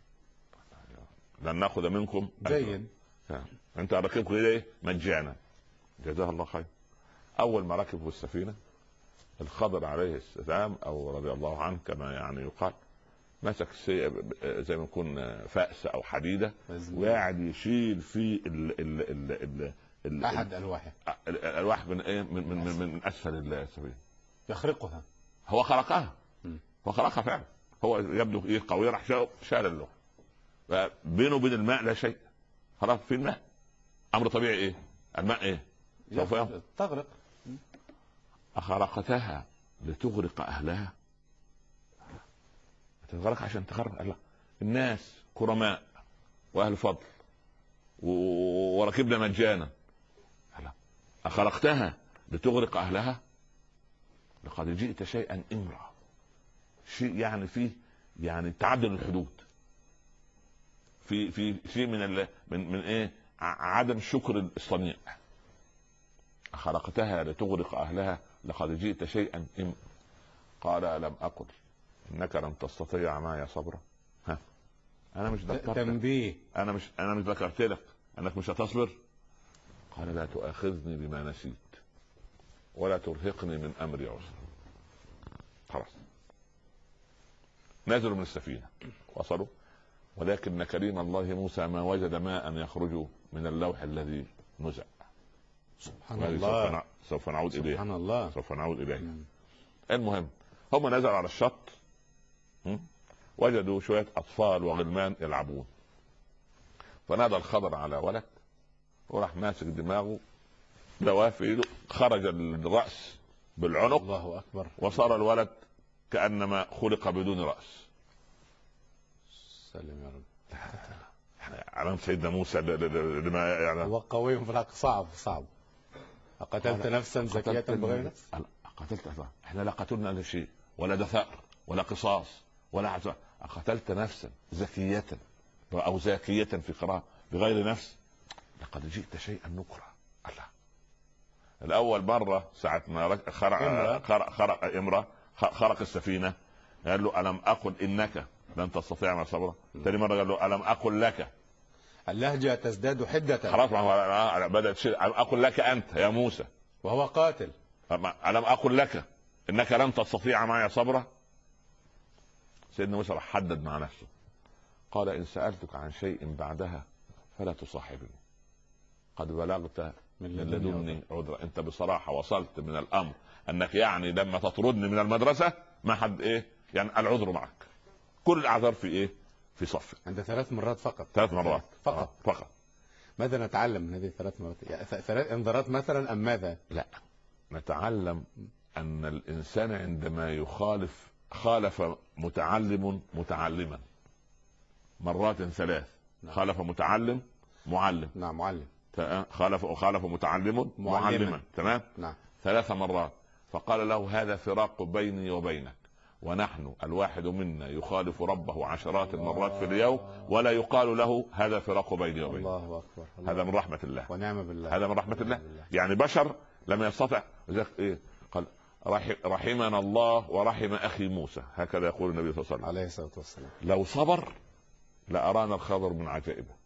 لن نأخذ منكم أجرا. جيد. أنت ركبكم إليه مجانا. جزاه الله خير. أول ما ركبوا السفينة الخضر عليه السلام أو رضي الله عنه كما يعني يقال مسك زي ما يكون فأس أو حديدة وقاعد يشيل في أحد ألواحه الألواح من إيه من أسفل السفينة يخرقها. هو خرقها فعلا. هو يبدو إيه قوي، راح شال اللوح بينه وبين الماء لا شيء. خلاص في الماء أمر طبيعي. إيه الماء إيه سوف تغرق. أخرقتها لتغرق أهلها؟ تغرق عشان تغرق الله. الناس كرماء وأهل فضل وركبنا مجانا. أخرقتها لتغرق أهلها؟ لقد جئت شيئا إمرا. شيء يعني فيه يعني تعدل الحدود، في شيء من إيه عدم شكر الصنيع. أخرقتها لتغرق أهلها لقد جئت شيئا إمرا. قال: ألم أقل إنك لم تستطيع معي صبرا؟ أنا مش ذكرت تنبيه. أنا مش ذكرت لك أنك مش هتصبر؟ قال: لا تؤاخذني بما نسيت ولا ترهقني من أمري عسرا. خلاص نزلوا من السفينة وصلوا، ولكن كريم الله موسى ما وجد ماء يخرج من اللوح الذي نزع. سبحان الله. سوف نعود إليه. سبحان الله. سوف نعود إليه. المهم هم نزلوا على الشط، وجدوا شوية أطفال وغلمان يلعبون، فنادى الخضر على ولد وراح ماسك دماغه دوافي، خرج الرأس بالعنق. الله أكبر. وصار الولد كأنما خلق بدون رأس. سلم يا رب. علام سيدنا موسى لما يعني هو قوي في الحق. صعب. أقتلت نفسا زكية بغير نفس؟ قتلت. احنا لا قتلنا لا شيء ولا دثار ولا قصاص ولا عزاء. أقتلت نفسا زكية أو زاكية في قراءة بغير نفس لقد جئت شيئا نكرا. الله. الأول مرة ساعة ما خرق السفينة قال له: ألم أقل إنك لن تستطيع مع صبرا؟ ثاني مرة قال له: ألم أقل لك. اللهجة تزداد حدة. خلاص بدأت شيء. ألم أقل لك أنت يا موسى وهو قاتل. ألم أقل لك إنك لن تستطيع معي صبرا؟ سيدنا موسى راح حدد مع نفسه قال: إن سألتك عن شيء بعدها فلا تصاحبني، قد بلغت من لدني عذرا. انت بصراحة وصلت من الامر انك يعني لما تطردني من المدرسة ما حد ايه يعني العذر معك، كل الاعذار في ايه في صفك. عند 3 مرات فقط. 3 مرات فقط. ماذا نتعلم من هذه 3 مرات؟ يعني 3 انذارات مثلا ام ماذا؟ لا، نتعلم ان الانسان عندما خالف متعلم متعلما مرات 3. نعم. خالف متعلم معلم. نعم معلم. خالف متعلم معلما. تمام. نعم. 3 مرات. فقال له: هذا فراق بيني وبينك، ونحن الواحد منا يخالف ربه عشرات المرات في اليوم ولا يقال له هذا فراق بيني وبينك. الله أكبر. هذا من رحمة الله ونعم بالله. هذا من رحمة الله. يعني بشر لم يستطع إيه؟ قال: رحمنا الله ورحم اخي موسى، هكذا يقول النبي صلى الله عليه وسلم عليه الصلاة والسلام. لو صبر لأرانا الخضر من عجائبه.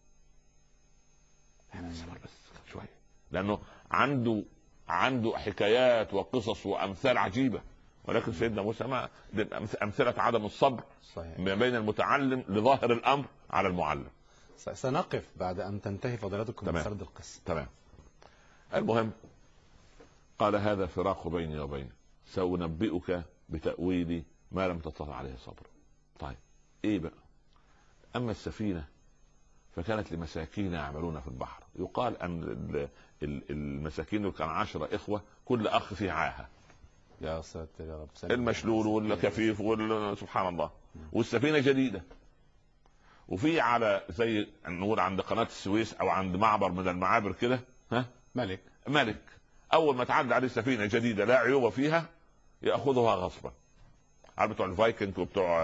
صبر بس شويه، لانه عنده حكايات وقصص وامثال عجيبه، ولكن سيدنا موسى ما امثله عدم الصبر صحيح. ما بين المتعلم لظاهر الامر على المعلم. سنقف بعد ان تنتهي فضيلتكم من سرد القصه. تمام. المهم قال هذا فراق بيني وبينك، سأنبئك بتأويل ما لم تستطع عليه صبر. طيب ايه بقى؟ اما السفينه فكانت لمساكين يعملون في البحر. يقال ان المساكين كان 10 إخوة، كل اخ فيه عاهه. يا ساتر يا رب. المشلول والكفيف سبحان الله. والسفينه جديده، وفي على زي نقول عند قناه السويس او عند معبر من المعابر كده ملك اول ما تعدي عليه سفينه جديده لا عيوب فيها ياخذها غصبا. عارف بتوع الفايكنج وبتوع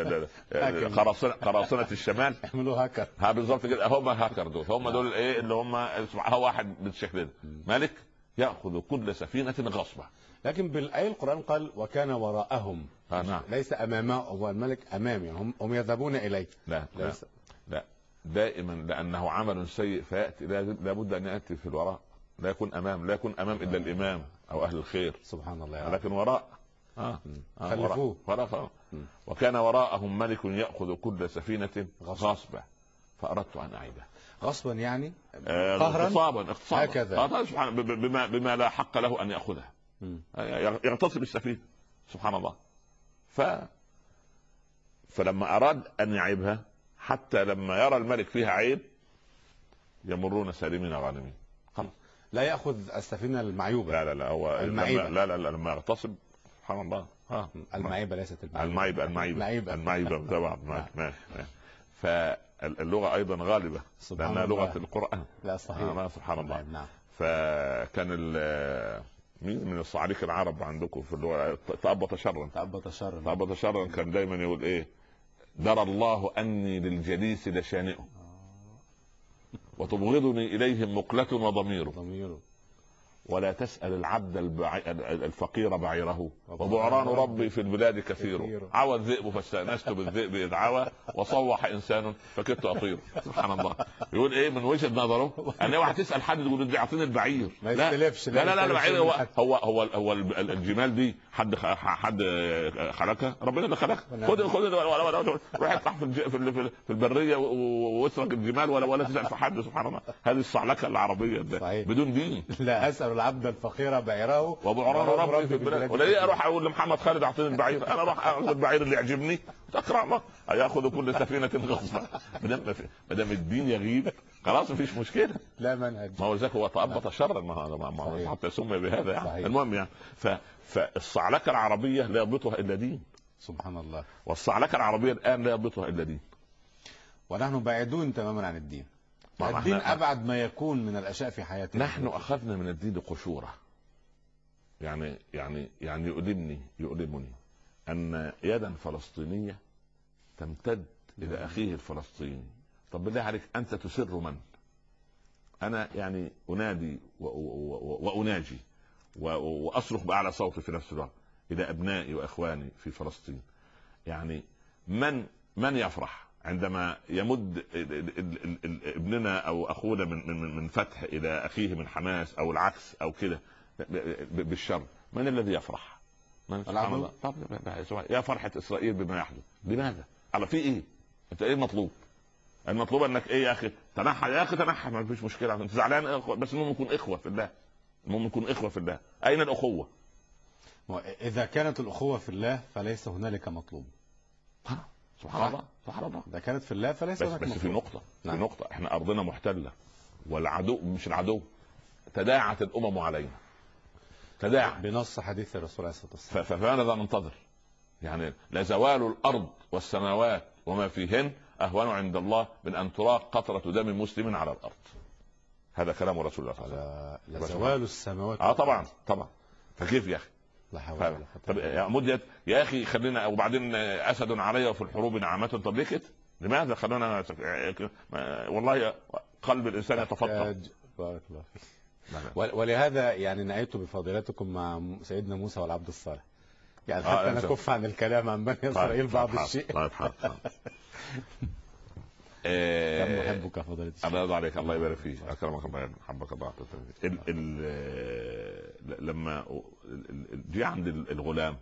قراصنة الشمال يعملوا هاكر. ها بالظبط كده، هم هاكر دول، هم دول ايه اللي هم هو واحد بالشكل ده. ملك ياخذ كل سفينه غصبا. لكن بالايه القران قال وكان وراءهم. نعم. ليس امامه، هو الملك امامي، يعني هم يذهبون اليه. لا دائما، لانه عمل سيء فياتي لابد ان ياتي في الوراء، لا يكون امام الا الامام او اهل الخير. سبحان الله. لكن وراء خلفوه. وراء. وكان وراءهم ملك ياخذ كل سفينه غصبا فاردت ان اعيدها. غصبا يعني قهرا، اغتصابا هكذا بما لا حق له ان ياخذها. يغتصب السفينه سبحان الله. فلما اراد ان يعيبها، حتى لما يرى الملك فيها عيب يمرون سالمين غانمين. لا ياخذ السفينه المعيوبه. لا هو المعيبة. لا لما يغتصب سبحان الله. المعيبه ليست المعيبه طبعا. فاللغه ايضا غالبه لانها لغه القران. لا صحيح. سبحان الله. نعم. فكان مين من الصعاليك العرب عندكم في اللغه تأبط شرا كان دايما يقول ايه؟ درى الله اني للجليس لشانئ وتبغضني اليهم مقلة وضمير ولا تسأل العبد الفقير بعيره وبعران ربي في البلاد كثير عوى الذئب فاستأنست بالذئب إذ عوى وصوح إنسان فكدت أطير. سبحان الله. يقول إيه من وجهة نظره أن اوعى تسأل حد تقول أعطيني البعير. ما يستلفش. لا البعير هو الجمال دي حد خلقها؟ ربنا اللي خلقها. خد روح اطلع في البرية واسرق الجمال ولا تسأل في حد. سبحان الله. هذه الصعلكة العربية بدون دين. لا أسأل العبد الفقير بعيره وبعران ربي في البلاد. ولا ليه اروح اقول لمحمد خالد اعطيني البعير؟ انا اروح اخذ البعير اللي يعجبني. تقرا الله ياخذ كل سفينه غصبا. ما دام الدين يغيب خلاص مفيش مشكله. لا منهج. ما هو ذاك هو تأبط شرا، ما حتى سمي بهذا يعني. المهم يعني فالصعلكه العربيه لا يضبطها الا دين. سبحان الله. والصعلكه العربيه الان لا يضبطها الا دين. ونحن بعيدون تماما عن الدين. الدين أبعد ما يكون من الأشياء في حياتنا. نحن أخذنا من الدين قشورة. يعني يؤلمني أن يدا فلسطينية تمتد إلى أخيه الفلسطيني. طب بالله عليك أنت تسر من؟ أنا يعني أنادي وأناجي وأصرخ بأعلى صوتي في نفس الوقت إلى أبنائي وأخواني في فلسطين. يعني من يفرح عندما يمد ابننا او اخونا من فتح الى اخيه من حماس او العكس او كده بالشر؟ من الذي يفرح؟ سبحان الله. طب يا فرحة اسرائيل بما يحدث. لماذا؟ على في ايه؟ انت ايه المطلوب؟ المطلوب انك ايه يا اخي؟ تنحى يا اخي تنحى، ما فيش مشكله. انت زعلان بس المهم نكون اخوه في الله. اين الاخوه؟ اذا كانت الاخوه في الله فليس هنالك مطلوب. سبحان الله. ده كانت في الله فليس بس في نقطة. في نقطة احنا ارضنا محتلة والعدو مش العدو. تداعت الامم علينا. بنص حديث الرسول عليه الصلاة والسلام. فماذا ننتظر؟ يعني لزوال الارض والسماوات وما فيهن اهون عند الله من ان تراق قطرة دم مسلم على الارض. هذا كلام رسول الله صلى الله عليه وسلم. لزوال السماوات. طبعا. فكيف يا اخي؟ طب يا مديت يا اخي خلينا. وبعدين اسد علي وفي الحروب نعمة. طب ليه كده؟ لماذا خلونا والله قلب الانسان يتفطر. بارك الله فيك. ولهذا يعني نأيت بفضيلتكم مع سيدنا موسى والعبد الصالح، يعني حتى نكف عن الكلام عن بني إسرائيل بعض الشيء. كم نحبك يا فضيلة الشيخ. الله يرضى عليك، الله يبارك فيك، اكرمك الله، حبك الله. لما جاء عند الغلام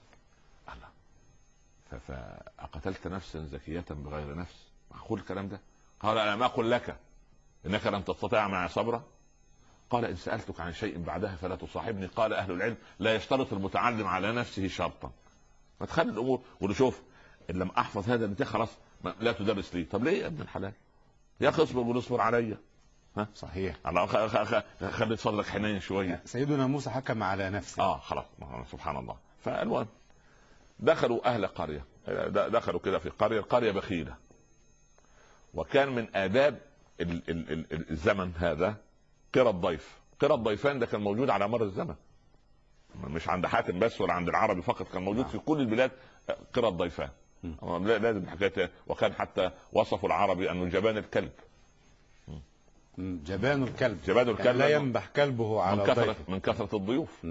فأقتلت نفسا زكية بغير نفس، معقول الكلام ده؟ قال أنا ما أقول لك إنك لن تستطيع معي صبرا. قال إن سألتك عن شيء بعدها فلا تصاحبني. قال أهل العلم لا يشترط المتعلم على نفسه شرطا، ما تخلي الأمور ولا شوف إن لم أحفظ هذا البتاع خلاص لا تدرس لي. طب ليه يا ابن الحلال يا أخي اصبر ونصبر عليا. ها صحيح. خلي صدرك حنين شوية. سيدنا موسى حكم على نفسه. خلاص سبحان الله. فالمهم دخلوا أهل قرية، دخلوا كده في قرية بخيلة، وكان من آداب الزمن هذا قرى الضيف. قرى الضيفان ده كان موجود على مر الزمن، مش عند حاتم بس ولا عند العربي فقط، كان موجود في كل البلاد قرى الضيفان. لازم حكاية. وكان حتى وصفوا العربي أنه جبان الكلب. جبان الكلب يعني لا ينبح كلبه على من كثرة الضيوف.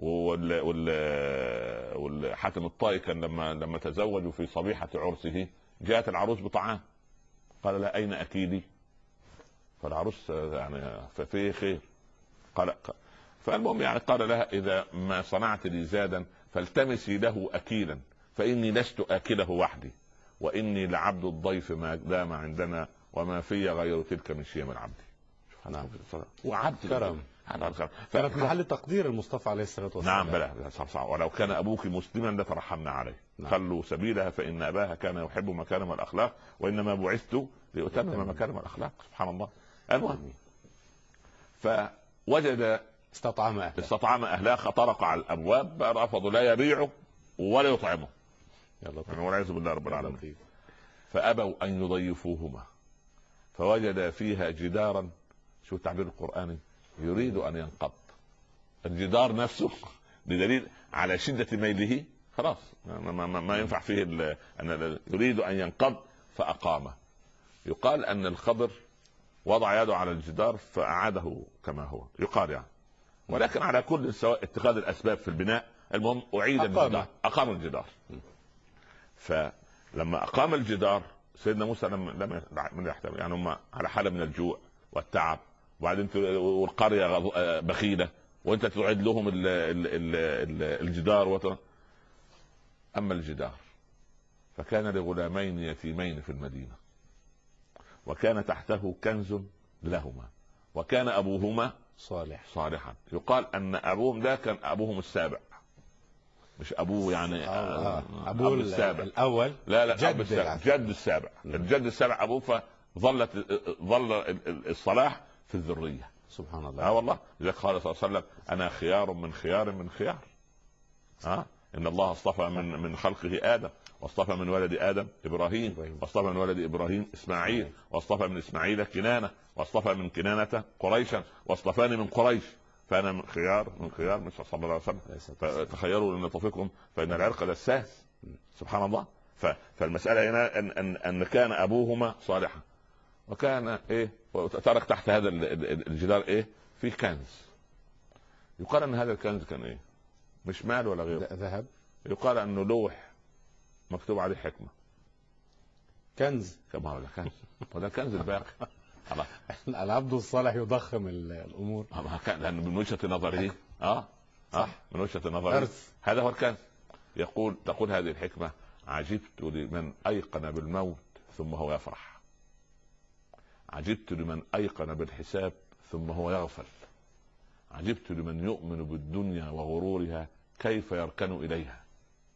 والحاتم الطائي كان لما تزوجوا في صبيحة عرسه جاءت العروس بطعام، قال لا أين أكيدي؟ فالعروس يعني فيه خير. قال فالمهم يعني قال لها إذا ما صنعت لي زادا فالتمسي له أكيلا، فإني لست آكله وحدي، وإني لعبد الضيف ما دام عندنا، وما في غير تلك من شيم العبد. نعم. وعبد كرم. كانت محل تقدير المصطفى عليه الصلاة والسلام. نعم بلى ولو كان أبوك مسلما لترحمنا عليه. نعم. خلوا سبيلها فإن أباها كان يحب مكارم الأخلاق، وإنما بعثت لأتمم مكارم الأخلاق. سبحان الله. المهم فوجد استطعم أهلها، خطرق على الأبواب، رفضوا لا يبيعوا ولا يطعموا، والعياذ بالله رب العالمين. فأبوا أن يضيفوهما، فوجد فيها جدارا، شو التعبير القرآني، يريد أن ينقض. الجدار نفسه بدليل على شدة ميله، خلاص ما ينفع فيه أن يريد أن ينقض، فأقامه. يقال أن الخضر وضع يده على الجدار فأعاده كما هو، يقال يعني. ولكن على كل سواء اتخاذ الأسباب في البناء، المهم أعيد الجدار، أقام الجدار. فلما أقام الجدار سيدنا موسى لم يحتمل، يعني هم على حالة من الجوع والتعب، وبعدين والقرية بخيلة، وانت تعيد لهم الجدار. اما الجدار فكان لغلامين يتيمين في المدينة، وكان تحته كنز لهما، وكان ابوهما صالحا. يقال ان ابوهم ده كان ابوهم السابع، مش ابوه يعني ابوه السابع الاول، لا جد السابع. الجد السابع ابوه، فظل الصلاح في الذرية. سبحان الله. والله لذلك قال صلى الله عليه وسلم انا خيار من خيار من خيار. ان الله اصطفى من خلقه ادم، واصطفى من ولد ادم ابراهيم، واصطفى من ولد ابراهيم اسماعيل، واصطفى من اسماعيل كنانة، واصطفى من كنانة قريشا، واصطفاني من قريش، فانا من خيار مثل صلى الله عليه وسلم. فتخيروا ان طفقكم فان العرق دساس. سبحان الله. فالمسألة هنا ان كان ابوهما صالحا، وكان ترك تحت هذا الجدار في كنز. يقال ان هذا الكنز كان مش مال ولا غيره، ذهب. يقال انه لوح مكتوب عليه حكمة. كنز كما هو كنز، وده كنز الباقي. العبد الصالح يضخم الامور، لأن من وجهة نظره صح، من وجهة نظره هذا هو الكنز. تقول هذه الحكمة: عجبت لمن ايقن بالموت ثم هو يفرح، عجبت لمن ايقن بالحساب ثم هو يغفل، عجبت لمن يؤمن بالدنيا وغرورها كيف يركن اليها.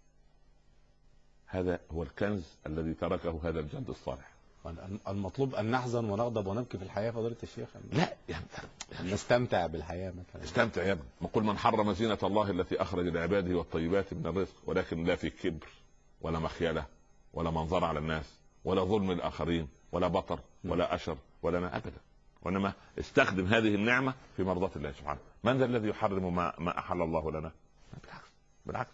هذا هو الكنز الذي تركه هذا الجد الصالح. المطلوب ان نحزن ونغضب ونبكي في الحياه فضيلة الشيخ؟ لا يعني نستمتع بالحياه مثلا. استمتع يا ابني. قل من حرم زينة الله التي اخرج لعباده والطيبات من الرزق، ولكن لا في كبر ولا مخيلة ولا منظر على الناس ولا ظلم الاخرين ولا بطر ولا اشر ولا ابدا، وانما استخدم هذه النعمة في مرضاة الله سبحانه. من ذا الذي يحرم ما احل الله لنا؟ بالعكس.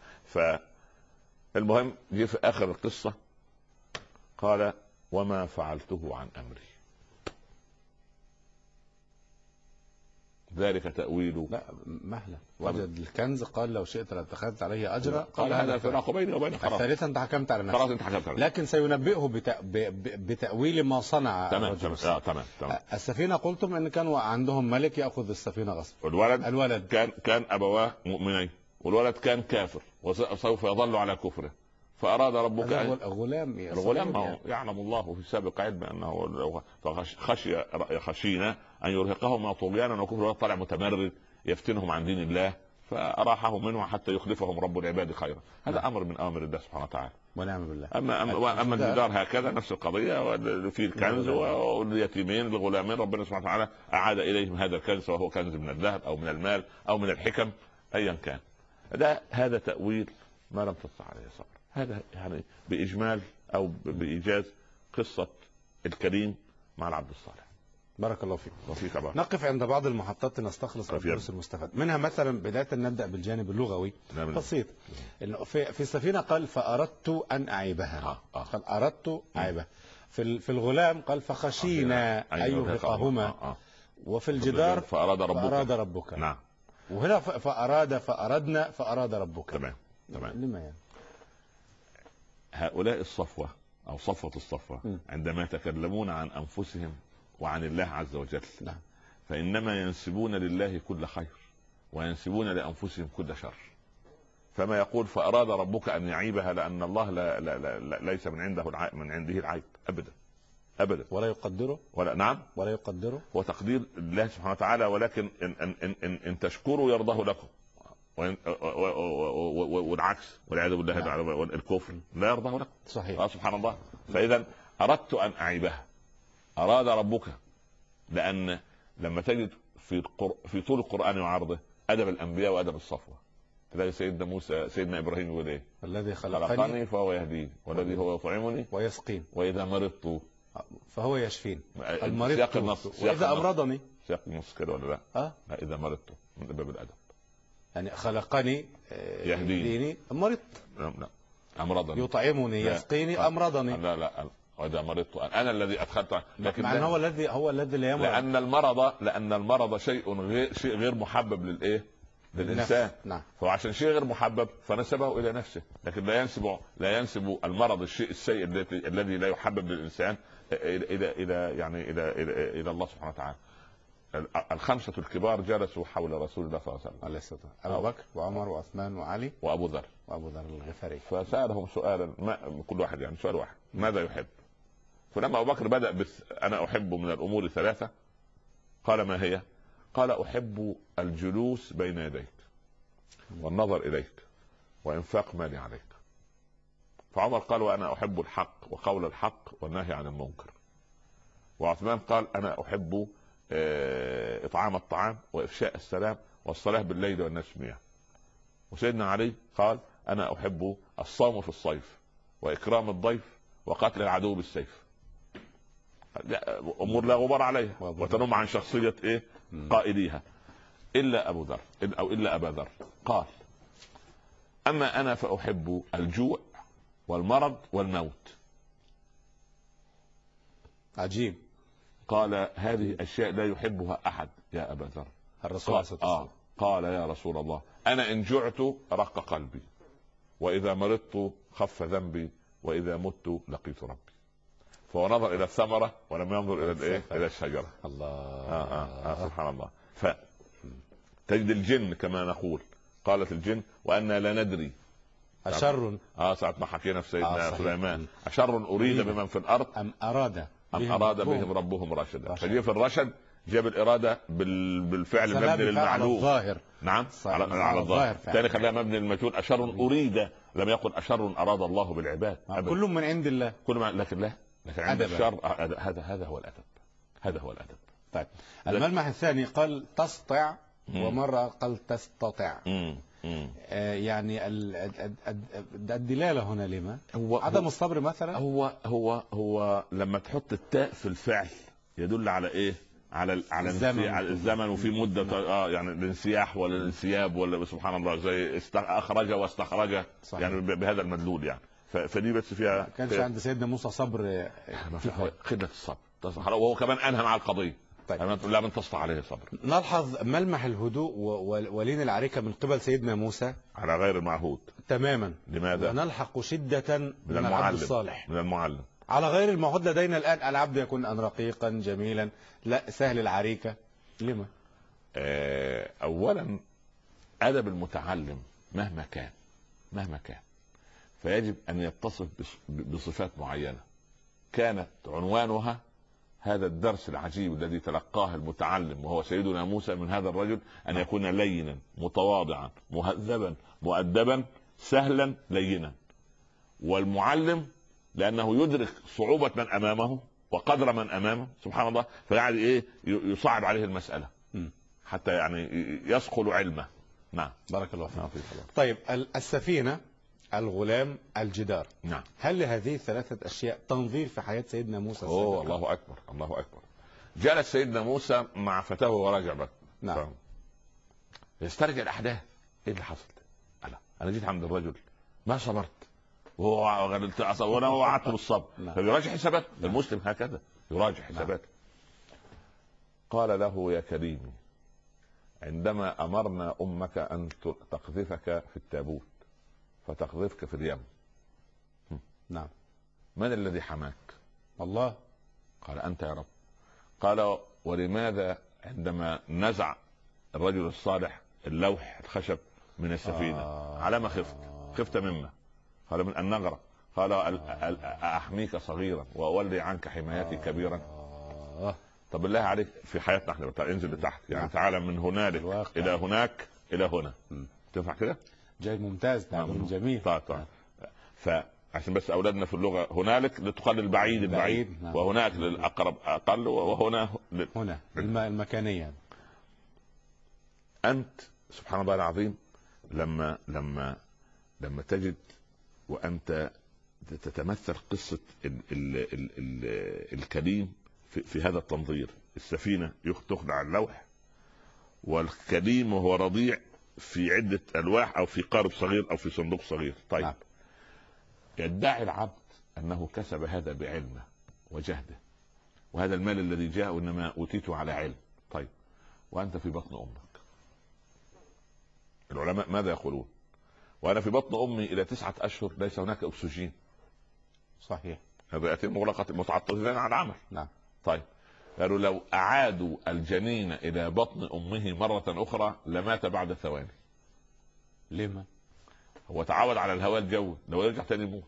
المهم جه في اخر القصة قال: وما فعلته عن امري. ذلك تأويل. لا مهلا، وجد الكنز قال لو شئت لاتخذت عليه أجرا، قال هذا فراق بيني وبين خلاص. الثالثة أنت حكمت على خلاص نفسك، أنت حكمت على لكن سينبئه بتأويل ما صنع. تمام تمام. السفينة قلتم أن كان عندهم ملك يأخذ السفينة غصب. الولد كان أبواه مؤمنين، والولد كان كافر وسوف يظل على كفره، فأراد ربك الغلام يعلم الله في سابق علم أنه خشينا أن يرهقهما طغيانا وكفرا، طلع متمرد يفتنهم عن دين الله فأراحهم منه حتى يخلفهم رب العباد خيرا. هذا أمر من أمر الله سبحانه وتعالى، ونعم بالله. أما الجدار هكذا نفس القضية، في الكنز واليتيمين الغلامين ربنا سبحانه وتعالى أعاد إليهم هذا الكنز، وهو كنز من الذهب أو من المال أو من الحكم أيا كان. هذا تأويل ما لم تستطع عليه صبر. هذا يعني بإجمال أو بإيجاز قصة الكريم مع العبد الصالح. بارك الله فيك. وفيك بارك. نقف عند بعض المحطات لنستخلص الدروس المستفاد منها. مثلا بداية نبدأ بالجانب اللغوي بسيط. في السفينة قال فأردت أن أعيبها، قال أردت أعيبها. في الغلام قال فخشينا أن يرهقهما. وفي الجدار فأراد ربك. نعم. وهنا فأردنا فأراد ربك. تمام. لما يعني هؤلاء الصفوة أو صفوة الصفوة عندما يتكلمون عن أنفسهم وعن الله عز وجل، نعم، فإنما ينسبون لله كل خير وينسبون لأنفسهم كل شر. فما يقول فأراد ربك أن يعيبها لأن الله ليس من عنده العيب أبدا ولا يقدره نعم ولا يقدره، هو تقدير الله سبحانه وتعالى. ولكن إن تشكروا يرضه لكم، والعكس والعياذ بالله الكفر لا يرضى لك. صحيح. سبحان الله. فإذا أردت أن أعيبها، أراد ربك، لأن لما تجد في طول القرآن وعرضه أدب الأنبياء وأدب الصفوة، تلاقي سيدنا موسى سيدنا إبراهيم يقول إيه؟ الذي خلقني فهو يهديني، والذي هو يطعمني ويسقين، وإذا مرضت فهو يشفين. المريض وإذا أمرضني. سياق النص كده ولا لا؟ إذا مرضت من باب الأدب، يعني خلقني يهديني، مرضت. لا أمرضني، يطعمني يسقيني، أمرضني. لا وإذا مرضت أنا الذي أدخلت. لكن مع هو الذي لا يمرض، لأن المرض شيء غير محبب للإنسان. نعم. فعشان شيء غير محبب فنسبه إلى نفسه، لكن لا ينسب المرض الشيء السيء الذي لا يحبب للإنسان إلى الله سبحانه وتعالى. الخمسة الكبار جلسوا حول رسول الله صلى الله عليه وسلم، أبو بكر وعمر وعثمان وعلي وأبو ذر الغفاري. فسألهم سؤالا، كل واحد سؤال واحد، ماذا يحب؟ فلما أبو بكر بدأ أنا أحب من الأمور 3، قال ما هي؟ قال أحب الجلوس بين يديك والنظر إليك وإنفاق مالي عليك. فعمر قال وأنا أحب الحق وقول الحق والنهي عن المنكر. وعثمان قال أنا أحب إطعام الطعام وإفشاء السلام والصلاة بالليل والناس نيام. وسيدنا علي قال أنا أحب الصوم في الصيف وإكرام الضيف وقتل العدو بالسيف. أمور لا غبار عليها وتنم عن شخصية قائليها، إلا أبو ذر أو إلا أبا ذر قال أما أنا فأحب الجوع والمرض والموت. عجيب. قال هذه أشياء لا يحبها أحد يا أبا ذر. الرسول قال يا رسول الله أنا إن جعت رق قلبي، وإذا مرضت خف ذنبي، وإذا مت لقيت ربي. فهو نظر إلى الثمرة ولم ينظر إلى الشجرة. الله. سبحان الله. فتجد الجن كما نقول، قالت الجن وأنا لا ندري أشر ساعة ما حكينا في سيدنا سليمان أشر أريد بمن في الأرض أم أراد بهم ربهم رشدا. فجي في الرشد جاب الإرادة بالفعل مبني للمعلوم. الظاهر. نعم على الظاهر. ثاني خلاها مبني للمجهول. أشر أريد، لم يقل أشر أراد الله بالعباد. كل من عند الله. لكن عند الشر هذا هو الأدب. طيب الملمح الثاني قال تسطع ومرة قال تستطيع. يعني الدلالة هنا لما عدم الصبر مثلا. هو لما تحط التاء في الفعل يدل على ايه؟ على الزمن وفي مدة يعني الانسياح ولا الانسياب ولا سبحان الله زي اخرج واستخرج. صحيح. يعني بهذا المدلول يعني. فدي بس فيها كانش عند سيدنا موسى صبر، خدمة الصبر، وهو كمان انهى مع القضية. طيب. لا من تسطع عليه صبر. نلحظ ملمح الهدوء ولين العريكة من قبل سيدنا موسى على غير المعهود تماما. لماذا؟ ونلحق شدة من العبد الصالح، من المعلم على غير المعهود لدينا الآن. العبد يكون أن رقيقا جميلا، لا سهل العريكة. لما؟ أولا أدب المتعلم مهما كان فيجب أن يتصف بصفات معينة كانت عنوانها هذا الدرس العجيب الذي تلقاه المتعلم وهو سيدنا موسى من هذا الرجل، أن يكون لينا متواضعا مهذبا مؤدبا سهلا لينا. والمعلم لأنه يدرك صعوبة من أمامه وقدر من أمامه سبحان الله، فيعني إيه يصعب عليه المسألة حتى يعني يثقل علمه. نعم بارك الله فيك. طيب السفينة، الغلام، الجدار، نعم، هل لهذه الثلاثة أشياء تنظير في حياة سيدنا موسى؟ الله أكبر الله أكبر. جلس سيدنا موسى مع فتاه وراجع بك، نعم، يسترجع الأحداث. إيه اللي حصل؟ أنا جيت عند الرجل ما صبرت وأنا وعدته بالصبر، فبيراجع حسابات. المسلم هكذا يراجع حسابات. قال له يا كريمي عندما أمرنا أمك أن تقذفك في التابوت فتقذفك في اليم، نعم، من الذي حماك؟ الله. قال أنت يا رب. قال ولماذا عندما نزع الرجل الصالح اللوح الخشب من السفينة على ما خفت مما؟ قال من أن نغرق. قال أحميك صغيرا وأولي عنك حمايتي كبيرا. طب بالله عليك في حياتنا احنا انزل لتحت يعني، تعالى من هنالك الى هناك الى هنا، تنفع كده؟ جاي ممتاز، تعبير جميل. طيب. فعشان بس اولادنا في اللغه هنالك لتقلل البعيد وهناك للاقرب اقل وهنا هنا المكانيه. انت سبحان الله العظيم لما تجد وانت تتمثل قصه الكريم في هذا التنظير. السفينة تخضع اللوح، والكريم وهو رضيع في عدة ألواح أو في قارب صغير أو في صندوق صغير. طيب نعم. يدعي العبد أنه كسب هذا بعلمه وجهده، وهذا المال الذي جاء إنما أوتيته على علم. طيب وأنت في بطن أمك، العلماء ماذا يقولون؟ وأنا في بطن أمي إلى 9 أشهر ليس هناك أكسجين. صحيح. الرئتين مغلقة متعطلين على العمل. نعم. طيب قالوا لو أعادوا الجنين إلى بطن أمه مرة أخرى لمات بعد ثواني. لما؟ هو تعود على الهواء الجوي، لو يرجع تاني يموت.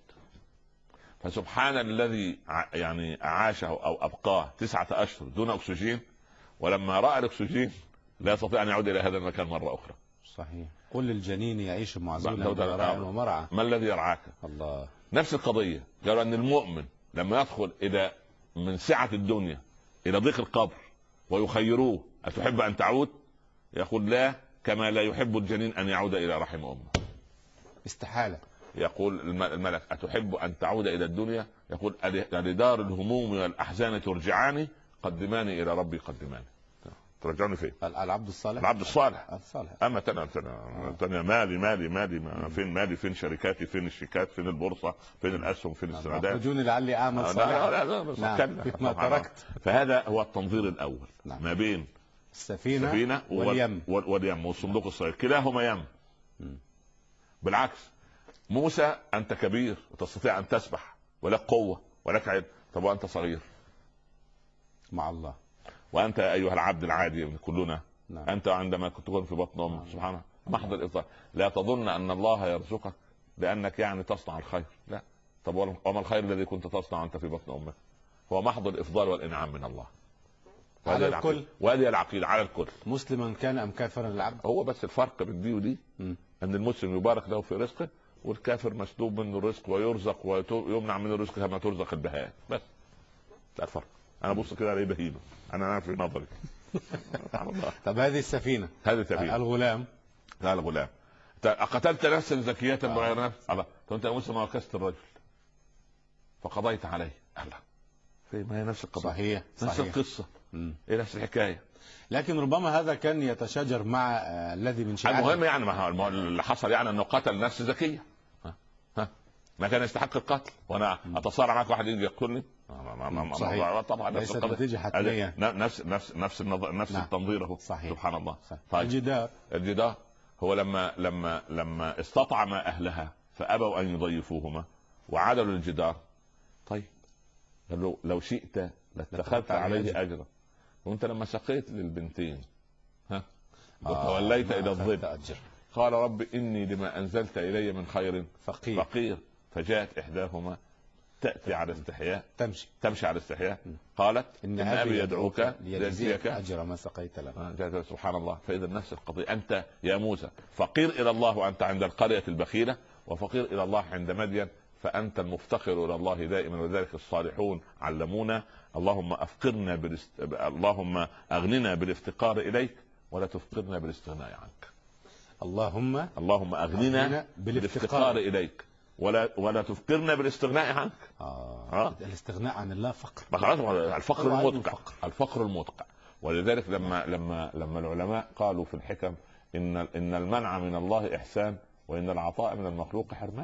فسبحان الذي يعني أعاشه أو أبقاه 9 أشهر دون أكسجين، ولما رأى الأكسجين لا يستطيع أن يعود إلى هذا المكان مرة أخرى. صحيح. قل الجنين يعيش معزولا وراعا ومرعى. ما الذي يرعاك؟ الله. نفس القضية. قالوا أن المؤمن لما يدخل إلى من سعة الدنيا إلى ضيق القبر ويخيروه أتحب أن تعود؟ يقول لا، كما لا يحب الجنين أن يعود إلى رحم أمه. استحالة. يقول الملك أتحب أن تعود إلى الدنيا؟ يقول لدار الهموم والأحزان ترجعاني، قدماني إلى ربي قدماني. ترجعني فين؟ العبد الصالح. العبد الصالح. أما تنا مالي ما فين مالي؟ فين شركاتي؟ فين الشيكات؟ فين البورصة؟ فين الأسهم؟ فين السندات؟ أخرجوني لعلي أعمل صالحا. نعم. ما تركت. فهذا هو التنظير الأول. نعم. ما بين السفينة واليم والصندوق الصغير، كلاهما يم. بالعكس موسى أنت كبير وتستطيع أن تسبح ولك قوة ولك علم، طب وأنت صغير مع الله. وأنت أيها العبد العادي كلنا. نعم. أنت عندما تكون في بطن أمك سبحانه محض الإفضال. لا تظن أن الله يرزقك لأنك يعني تصنع الخير، لا. طب وما الخير الذي كنت تصنع أنت في بطن أمك؟ هو محض الإفضال والإنعام من الله على الكل. وهذه العقيدة على الكل، مسلما كان أم كافرا العبد. هو بس الفرق بين دي ودي أن المسلم يبارك له في رزقه، والكافر مسلوب منه الرزق ويرزق ويمنع منه الرزق كما ترزق البهائم. بس لا الفرق. انا بص كده عليه بهيمه، انا في نظري. طب هذه السفينه، الغلام. لا الغلام قتلت نفسا زكية بغير نفس. الله. طب انت مسلم وكست الرجل فقضيت عليه. الله. ما هي نفس القضية. صحيح. نفس القصة. ايه نفس الحكاية. لكن ربما هذا كان يتشاجر مع الذي من شيعته. المهم يعني اللي حصل يعني انه قتل نفس زكية. ما كان يستحق القتل، وانا اتصارع معك واحد يجي يقتلني. صحيح. طبعا ليست نتيجة حتمية. نفس التنظير اهو. صحيح. سبحان الله. صحيح. طيب. الجدار هو لما استطعم اهلها فابوا ان يضيفوهما وعادوا للجدار. طيب لو شئت لاتخذت عليه اجرا، وانت لما سقيت للبنتين وتوليت الى الظل قال رب اني لما انزلت الي من خير فقير. فجاءت احداهما تاتي على استحياء، تمشي على استحياء، قالت ان ابي يدعوك ليجزيك اجر ما سقيت لنا. سبحان الله. فاذا نفس القضيه، انت يا موسى فقير الى الله وانت عند القريه البخيله، وفقير الى الله عند مدين، فانت المفتقر الى الله دائما. وذلك الصالحون علمونا اللهم اللهم اغننا بالافتقار اليك ولا تفقرنا بالاستغناء عنك. اللهم اغننا بالافتقار اليك ولا تفقرنا بالاستغناء عنك. الاستغناء عن الله فقر. الفقر المدقع. ولذلك لما العلماء قالوا في الحكم ان المنع من الله احسان وان العطاء من المخلوق حرمان.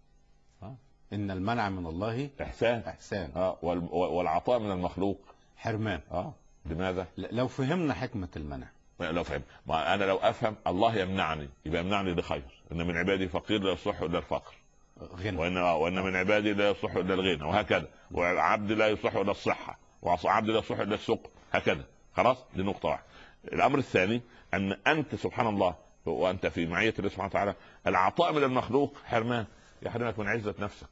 ان المنع من الله احسان والعطاء من المخلوق حرمان. لماذا؟ لو فهمنا حكمة المنع، لو فهم، ما انا لو افهم الله يمنعني يبقى يمنعني لخير. ان من عبادي فقير لا يصح الا الفقر، وان من عبادي لا يصح الا الغنى، وهكذا. وعبد لا يصح الا الصحه، وعبد لا يصح الا السقم، هكذا. خلاص، دي نقطه واحده. الامر الثاني ان انت سبحان الله وانت في معيه الله سبحانه وتعالى، العطاء من المخلوق حرمان، يحرمك من عزه نفسك،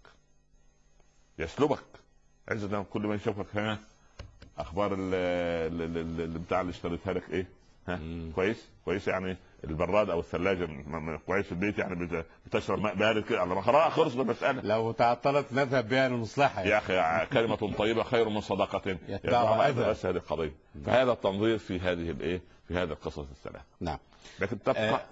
يسلبك عزه. كل ما يشوفك هنا اخبار اللي بتاع اللي اشتريتها لك ايه، كويس يعني البراد او الثلاجه كويس في البيت، يعني بتشرب ماء بارد كده، على ما خلص المساله. لو تعطلت نذهب بها لنصلحها يا اخي. كلمه طيبه خير من صدقه يتبعها اذى. بس هذه القضيه. فهذا التنظير في هذه الايه، في هذه القصص الثلاث. نعم. لكن تبقى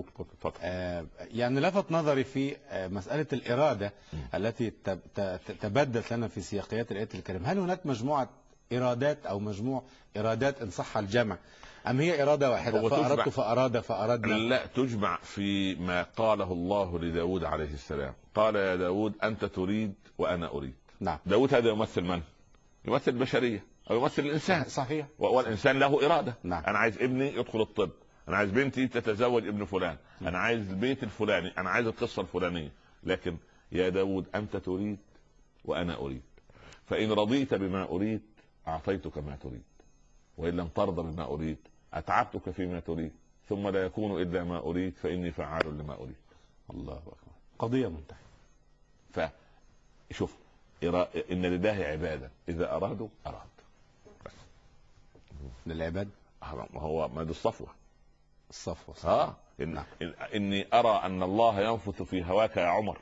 يعني لفت نظري في مساله الاراده التي تبدت لنا في سياقيات الايه الكريمه. هل هناك مجموعه إرادات أو مجموع إرادات إن صح الجمع، أم هي إرادة واحدة فأردت فأردنا؟ لا، تجمع في ما قاله الله لداود عليه السلام. قال يا داود أنت تريد وأنا أريد. نعم. داود هذا يمثل من؟ يمثل البشرية أو يمثل الإنسان. صحيح. والإنسان له إرادة. نعم. أنا عايز ابني يدخل الطب، أنا عايز بنتي تتزوج ابن فلان، أنا عايز البيت الفلاني، أنا عايز القصة الفلانية. لكن يا داود أنت تريد وأنا أريد، فإن رضيت بما أريد أعطيتك ما تريد، وإن لم ترضى بما أريد أتعبتك فيما تريد، ثم لا يكون إلا ما أريد فإني فعال لما أريد. الله أكبر. قضية منتهية. فشوف، إن لله عبادة إذا أرادوا أراد. بس للعباد هو ما دي الصفوة. نعم. إني أرى أن الله ينفث في هواك يا عمر.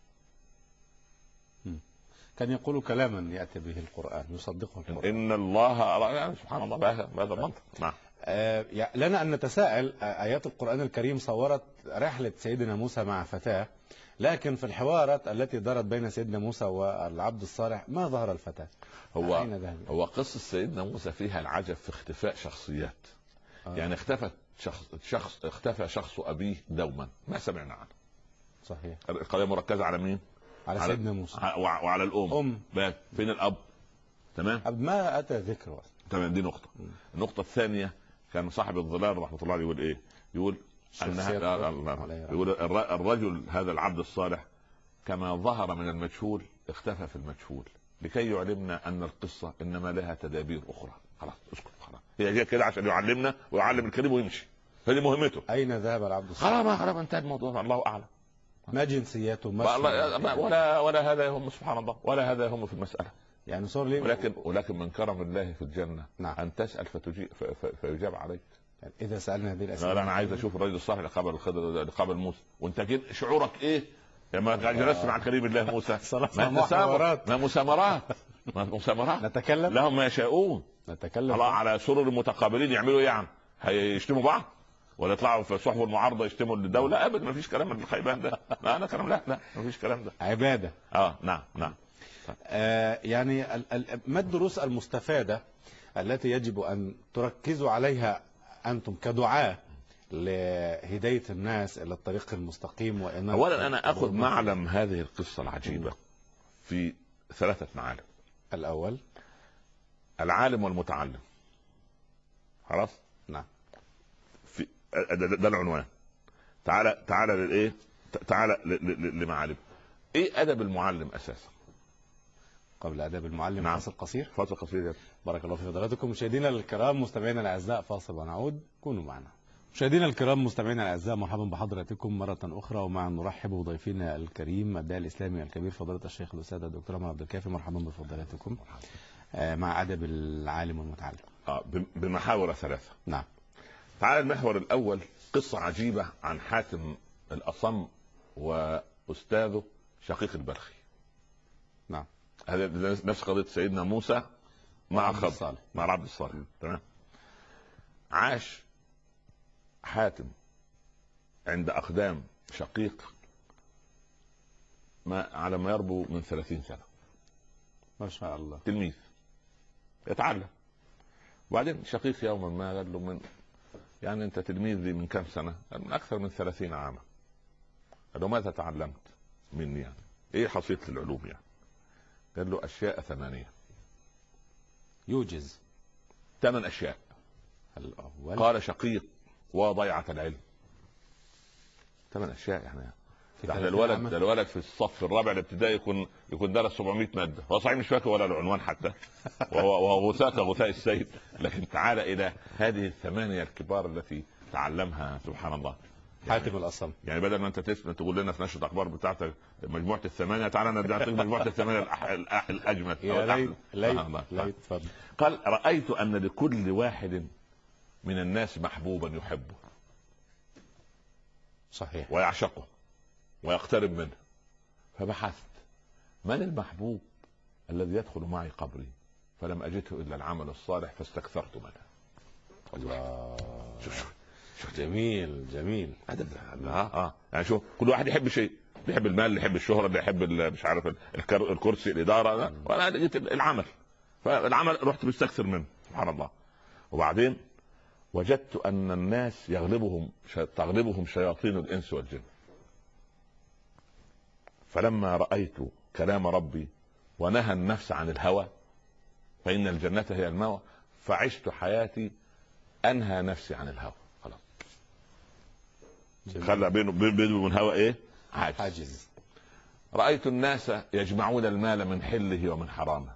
كان يقول كلاما يأتي به القرآن يصدقه القرآن. إن الله يعني سبحان الله بهذا المنطق. نعم. لنا أن نتساءل. آيات القرآن الكريم صورت رحلة سيدنا موسى مع فتاة، لكن في الحوارات التي دارت بين سيدنا موسى والعبد الصالح ما ظهر الفتاة. هو قصة سيدنا موسى فيها العجب في اختفاء شخصيات. يعني اختفى شخص أبيه دوما ما سمعنا عنه. صحيح. القضية مركزة على مين؟ على سيدنا موسى وعلى الأم. فين الأب؟ تمام، ما أتى ذكره. تمام، دي نقطة. النقطة الثانية، كان صاحب الظلال رحمة الله عليه يقول إيه؟ يقول يقول الرجل هذا العبد الصالح كما ظهر من المجهول اختفى في المجهول، لكي يعلمنا أن القصة إنما لها تدابير أخرى. خلاص اسكت، خلاص هي جايه كده عشان يعلمنا ويعلم الكريم ويمشي، هذه مهمته. أين ذهب العبد الصالح؟ خلاص انتهى الموضوع، الله أعلم. ما جنسياته ولا هذا يهم، سبحان الله، ولا هذا يهم في المسألة. يعني صار لي ولكن من كرم الله في الجنة نعم. أن تسأل فيجاب عليك. يعني إذا سألنا هذه الأسئلة أنا عايز أشوف الرجل الصالح اللي قابل موسى، وأنت كده شعورك إيه لما جلست مع كريم الله موسى؟ ما مسامرات نتكلم لهم ما يشاءون، نتكلم على سرر متقابلين. يعملوا يعني هيشتموا بعض ولا يطلعوا في صحف المعارضه يشتموا للدوله؟ ابدا، ما فيش كلام من الخيبان ده. لا انا كلام، لا ما فيش كلام ده. عباده. نعم. يعني ما الدروس المستفاده التي يجب ان تركزوا عليها انتم كدعاة لهداية الناس إلى الطريق المستقيم؟ وإن أولا أنا أخذ معلم هذه القصة العجيبة في 3 معالم. الأول العالم والمتعلم. خلاص؟ نعم. في ده العنوان. تعالى للايه؟ تعالى لمعالم. ايه ادب المعلم اساسا؟ قبل ادب المعلم نعم. فاصل قصير. فاصل قصير. بارك الله في فضلاتكم مشاهدينا الكرام مستمعينا الاعزاء، فاصل ونعود، كونوا معنا. مشاهدينا الكرام مستمعينا الاعزاء، مرحبا بحضراتكم مره اخرى، ومع نرحب بضيفنا الكريم الداعي الاسلامي الكبير فضيله الشيخ الاستاذ الدكتور عمر عبد الكافي. مرحبا بفضلاتكم. مع ادب العالم والمتعلم بمحاور 3. نعم. تعال المحور الاول، قصه عجيبه عن حاتم الاصم واستاذه شقيق البلخي. نعم. هذا نفس قضيه سيدنا موسى مع خضر مع عبد الصالح. تمام. عاش حاتم عند اقدام شقيق ما على ما يربو من 30 سنه. ما شاء الله. تلميذ يتعلم. وبعدين شقيق يوما ما قال له يعني انت تلميذ لي من كم سنه؟ من اكثر من 30 عاما. قال له ماذا تعلمت مني؟ يعني ايه حصيله العلوم؟ يعني قال له اشياء 8. يوجز 8 اشياء. الأول قال شقيق وضيعة العلم. 8 اشياء يعني. ده الولد في الصف الرابع الابتدائي يكون درس 700 ماده. هو صحيح مش فاكر ولا العنوان حتى، وهو غثاء السيد، لكن تعال الى هذه 8 الكبار التي تعلمها سبحان الله. حاتم الأصم. يعني بدل ما انت تقول لنا في نشرة الاخبار بتاعتك مجموعه ال8، تعال انا نعطيك مجموعه ال8 الاجمل. يا ليت تفضل. قال رايت ان لكل واحد من الناس محبوبا يحبه. صحيح. ويعشقه ويقترب منه. فبحثت من المحبوب الذي يدخل معي قبري، فلم أجده إلا العمل الصالح فاستكثرت منه. الله. شوف جميل أدب. يعني شوف، كل واحد يحب شيء، اللي يحب المال، اللي يحب الشهرة، اللي يحب مش عارف الكرسي، الإدارة، وأنا لقيت العمل، فالعمل رحت مستكثر منه سبحان الله. وبعدين وجدت أن الناس تغلبهم شياطين الإنس والجن. فلما رأيت كلام ربي ونهى النفس عن الهوى فإن الجنة هي المأوى، فعشت حياتي أنهى نفسي عن الهوى. خلاص. خلى بينه وبين هوى إيه؟ حاجز. رأيت الناس يجمعون المال من حله ومن حرامه.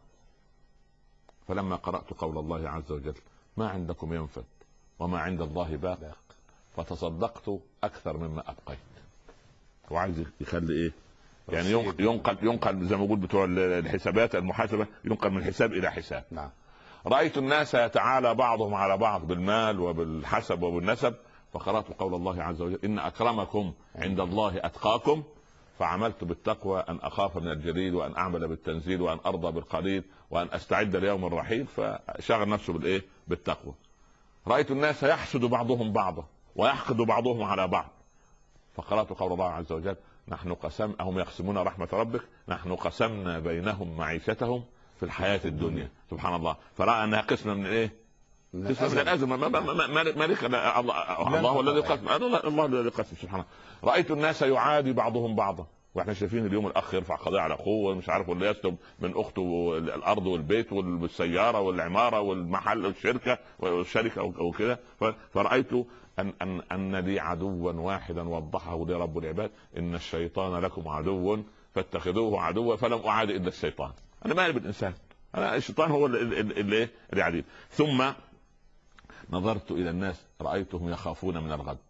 فلما قرأت قول الله عز وجل ما عندكم ينفد وما عند الله باق، فتصدقت أكثر مما أبقيت. وعايز يخلي إيه؟ يعني ينقل زي ما بقول بتوع الحسابات المحاسبه، ينقل من حساب الى حساب. نعم. رايت الناس يتعالى بعضهم على بعض بالمال وبالحسب وبالنسب، فقرات قول الله عز وجل ان اكرمكم عند الله اتقاكم، فعملت بالتقوى ان اخاف من الجليل وان اعمل بالتنزيل وان ارضى بالقليل وان استعد ليوم الرحيل، فشغل نفسه بالايه؟ بالتقوى. رايت الناس يحسد بعضهم بعضا ويحقد بعضهم على بعض، فقرات قول الله عز وجل نحن هم يقسمون رحمة ربك نحن قسمنا بينهم معيشتهم في الحياة الدنيا. سبحان الله. فرأى أنها قسمة من إيه؟ قسمة من الأزمة. مالك الله الذي قسم، الله الذي قسم سبحانه. رأيت الناس يعادي بعضهم بعضا، واحنا شايفين اليوم الاخ يرفع قضيه على اخوه مش عارف، واللي يسلب من اخته الارض والبيت والسياره والعماره والمحل والشركه وكذا. فرايت ان لي عدوا واحدا وضحه لي رب العباد ان الشيطان لكم عدو فاتخذوه عدوا فلم اعاد الا الشيطان. انا مالي بالانسان، انا الشيطان هو اللي يعادي. ثم نظرت الى الناس رايتهم يخافون من الغد،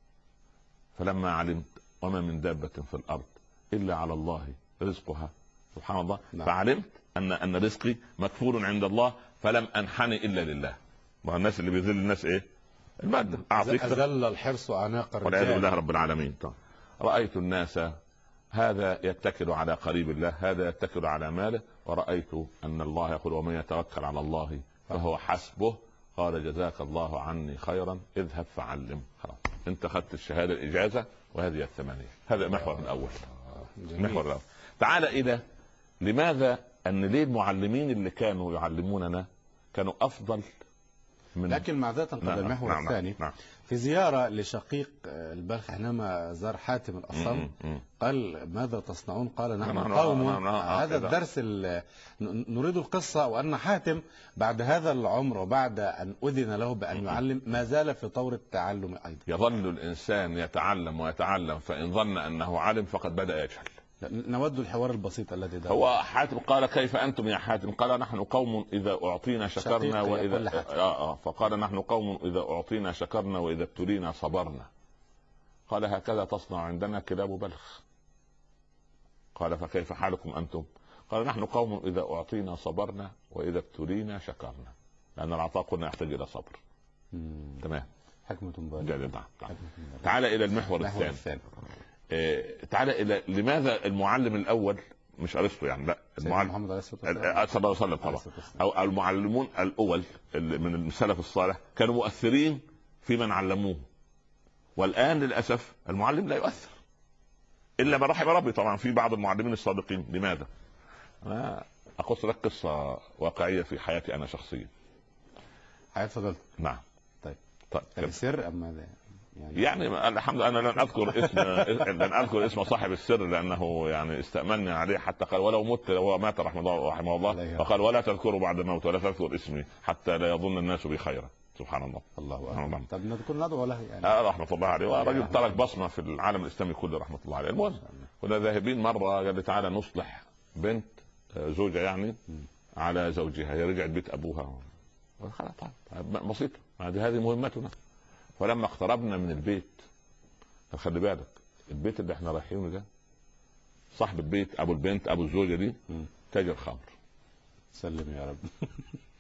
فلما علمت وما من دابه في الارض الا على الله رزقها سبحان الله. نعم. فعلمت ان رزقي مكفول عند الله فلم انحني الا لله. والناس اللي بيذل الناس ايه؟ المادة. أذل الحرص أعناق الرجال والعياذ بالله رب العالمين. رأيت الناس هذا يتكل على قريب الله، هذا يتكل على ماله، ورأيت أن الله يقول ومن يتوكل على الله فهو حسبه. قال جزاك الله عني خيرا اذهب فعلم. خلاص انت اخذت الشهادة الإجازة وهذه الثمانية. هذا المحور الأول. المحور الأول. تعال إلى لماذا أن ليه المعلمين اللي كانوا يعلموننا كانوا أفضل من، لكن معذرة قبل المحور الثاني. في زيارة لشقيق البلخ حينما زار حاتم الأصم قال ماذا تصنعون؟ قال نحن قوم. هذا الدرس نريد القصة، وأن حاتم بعد هذا العمر وبعد أن أذن له بأن يعلم ما زال في طور التعلم أيضا. يظل الإنسان يتعلم ويتعلم، فإن ظن أنه علم فقد بدأ يجهل. نود الحوار البسيط الذي ده. هو حاتم قال كيف أنتم يا حاتم؟ قال نحن قوم إذا أعطينا شكرنا وإذا فقال نحن قوم إذا أعطينا شكرنا وإذا ابتلينا صبرنا. قال هكذا تصنع عندنا كلاب بلخ. قال فكيف حالكم أنتم؟ قال نحن قوم إذا أعطينا صبرنا وإذا ابتلينا شكرنا، لأن العطاء قلنا يحتاج إلى صبر. تمام. حكمة بالغة. تعال إلى المحور الثاني. تعالى الى لماذا المعلم الاول مش ارسطو يعني، لا المعلم محمد عليه الصلاه والسلام صلى الله عليه وسلم طبعا، او المعلمون الاول من السلف الصالح كانوا مؤثرين في من علموه، والان للاسف المعلم لا يؤثر الا ما رحم ربي. طبعا في بعض المعلمين الصادقين. لماذا؟ انا اقص لك قصه واقعيه في حياتي انا شخصيا. حياة فضلت. نعم. طيب السر ام ماذا؟ يعني الحمد لله انا لن اذكر اسم صاحب السر، لانه يعني استأمنني عليه حتى قال ولو مت، هو مات رحمه الله فقال ولا تذكروا بعد الموت ولا تذكر اسمي حتى لا يظن الناس بي خيرا. سبحان الله. الله أكبر. طب نكون ندعو له يعني. رحمه الله عليه، ورجل ترك بصمه في العالم الاسلامي كله رحمه الله عليه. المهم كنا ذاهبين مره قال لي تعالى نصلح بنت زوجة يعني على زوجها، هي رجعت بيت ابوها. خلاص بسيطه، هذه مهمتنا. فلما اقتربنا من البيت، خلي بالك البيت اللي احنا رايحينه ده صاحب البيت ابو البنت ابو الزوجه دي تاجر خمر. سلم يا رب.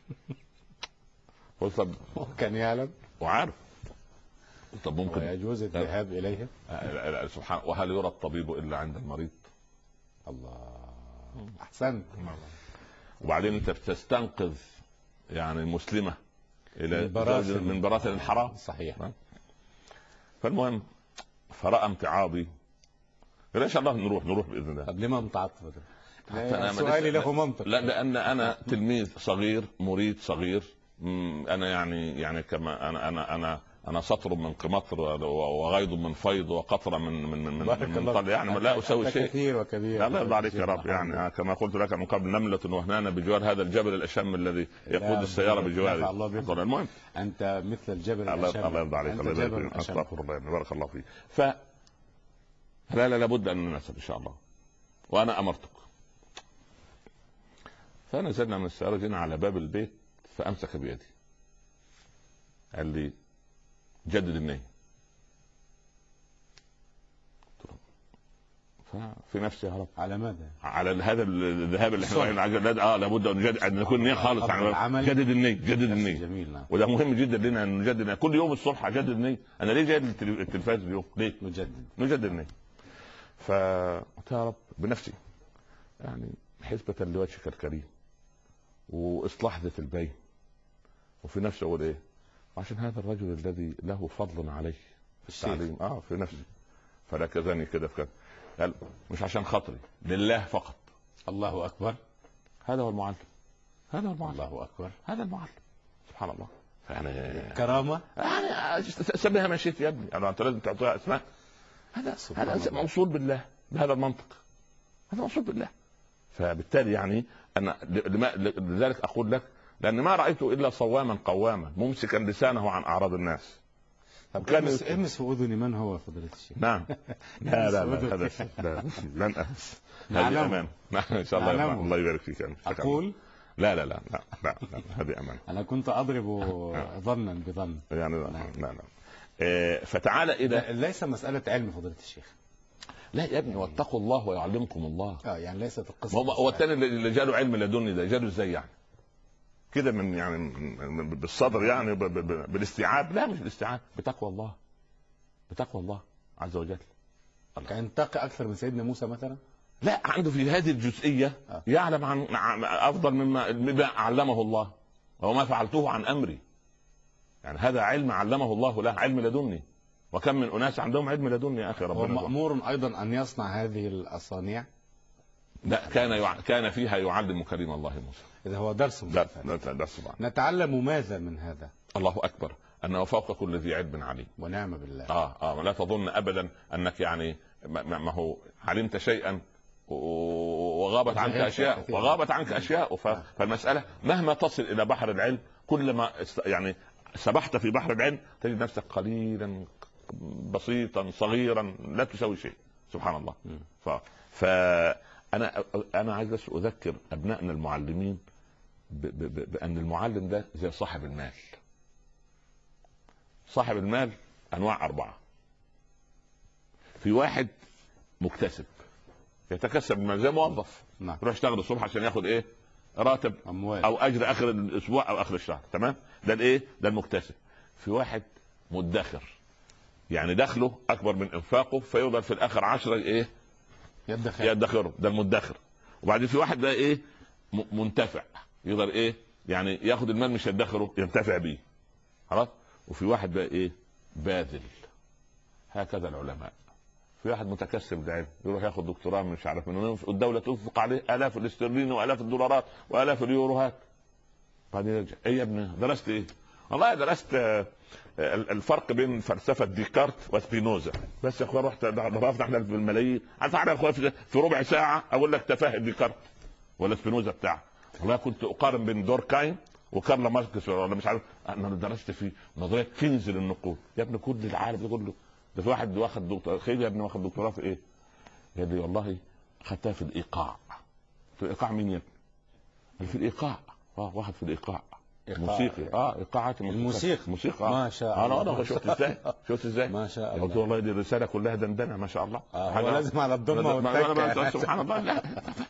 قلت طب كان يعلم وعارف. طب ممكن يجوز الذهاب اليها؟ لا سبحان. وهل يرى الطبيب الا عند المريض؟ الله احسنت. وبعدين انت بتستنقذ يعني مسلمه الى من براثن الحرام. صحيح. فالمهم فراى امتعاضي، قال ان شاء الله نروح باذن الله. طب لما امتعضت؟ سؤالي له منطق. لا لان انا تلميذ صغير مريد صغير. انا يعني كما انا سطر من قمطر وغيض من فيض وقطره من طل، يعني لا اسوي شيء. كثير وكبير. لا يرضى عليك يا رب. يعني كما قلت لك من قبل نمله وهنانه بجوار هذا الجبل الاشم الذي يقود السياره بجواره. المهم انت مثل الجبل الاشم. الله يرضى عليك. الله يبارك فيك. استغفر الله بارك الله فيك. لا لابد ان نناسب ان شاء الله، وانا امرتك. فنزلنا من السياره جينا على باب البيت، فامسك بيدي قال لي جدد النية. ففي نفسي يا رب على ماذا؟ على هذا الذهاب اللي احنا لابد ان نجدد، ان نكون نية خالص. جدد النية جدد النية. جميل. نعم. وده مهم جدا لنا ان نجدد كل يوم الصبح. اجدد النية. انا ليه جايب التلفاز اليوم؟ ليه نجدد النية؟ فقلت يا رب بنفسي يعني حسبة لوجهك الكريم واصلاح ذات البين، وفي نفسي اقول ايه؟ عشان هذا الرجل الذي له فضل عليه في التعليم في نفسي. فركزني كده في قال مش عشان خاطري، لله فقط. الله اكبر. هذا هو المعلم. الله اكبر. هذا المعلم. سبحان الله. يعني كرامه يعني سميها ما شئت يا ابني. يعني انت لازم تعطيها اسماء. هذا موصول بالله بهذا المنطق. هذا موصول بالله. فبالتالي يعني انا لذلك اقول لك لأن ما رأيته إلا صواما قواما ممسكا لسانه عن أعراض الناس. امس في أذني من هو فضيلة الشيخ؟ نعم. لا لن أمس. هذه أمان. إن شاء الله. الله يبارك فيك. أقول لا هذه أمان. أنا كنت أضرب ظنا بظن يعني. لا فتعالى إذا ليس مسألة علم فضيلة الشيخ. لا يا ابني واتقوا الله ويعلمكم الله. يعني ليست القصة. هو الثاني اللي جاله علم لدني ده جاله ازاي يعني؟ كده من يعني بالصدر يعني بالاستيعاب؟ لا مش بالاستيعاب، بتقوى الله عز وجل. كان تقي اكثر من سيدنا موسى مثلا؟ لا عنده في هذه الجزئيه يعلم عن افضل مما علمه الله، وما فعلته عن امري. يعني هذا علم علمه الله له، علم لدني. وكم من اناس عندهم علم لدني يا اخي. ربنا هو مأمور ايضا ان يصنع هذه الاصانيع. لا كان فيها يعلم كريم الله موسى. إذا هو درس. درس. نتعلم ماذا من هذا؟ الله أكبر. انه فوق كل ذي علم عليم. ونعم بالله. لا تظن ابدا انك يعني ما هو علمت شيئا وغابت عنك اشياء فالمساله مهما تصل الى بحر العلم، كلما يعني سبحت في بحر العلم تجد نفسك قليلا بسيطا صغيرا لا تسوي شيء. سبحان الله. فانا عايز بس اذكر ابنائنا المعلمين بان المعلم ده زي صاحب المال. صاحب المال انواع 4. في واحد مكتسب يتكسب المال زي موظف، نعم، يروح يشتغل الصبح عشان ياخد ايه؟ راتب أموال او اجر اخر الاسبوع او اخر الشهر. تمام، ده الايه؟ ده المكتسب. في واحد مدخر، يعني دخله اكبر من انفاقه فيقدر في الاخر 10 ايه؟ يدخره، ده المدخر. وبعدين في واحد بقى ايه؟ منتفع، يقدر ايه؟ يعني ياخد المال مش يدخره، ينتفع بيه. خلاص. وفي واحد بقى ايه؟ باذل. هكذا العلماء. في واحد متكسب العلم يروح ياخد دكتوراه مش عارف من وين، والدوله تنفق عليه الاف الاسترليني والاف الدولارات والاف اليوروهات. بعدين يرجع: ايه يا ابني درست ايه؟ والله درست الفرق بين فلسفه ديكارت وسبينوزا. بس يا اخويا رحت ضربنا احنا بالملايين. عارف يا اخويا في ربع ساعه اقول لك تفاهه ديكارت ولا سبينوزا بتاعه. والله كنت اقارن بين دوركايم وكارل ماركس ولا مش عارف. انا درست في نظريه كنز للنقود. يا ابني كل العالم ده كله، ده في واحد واخد دكتوراه. خير يا ابني واخد دكتوراه في ايه؟ يا ابني والله خدتها في الايقاع. في الايقاع مين يا ابني؟ في الايقاع. واحد في الايقاع موسيقي. ايقاعات موسيقى ما شاء الله. انا شفت ازاي ما شاء الله. قلت والله دي الرساله كلها دندنه ما شاء الله. هو لازم على الضمه والتكه. سبحان الله. لا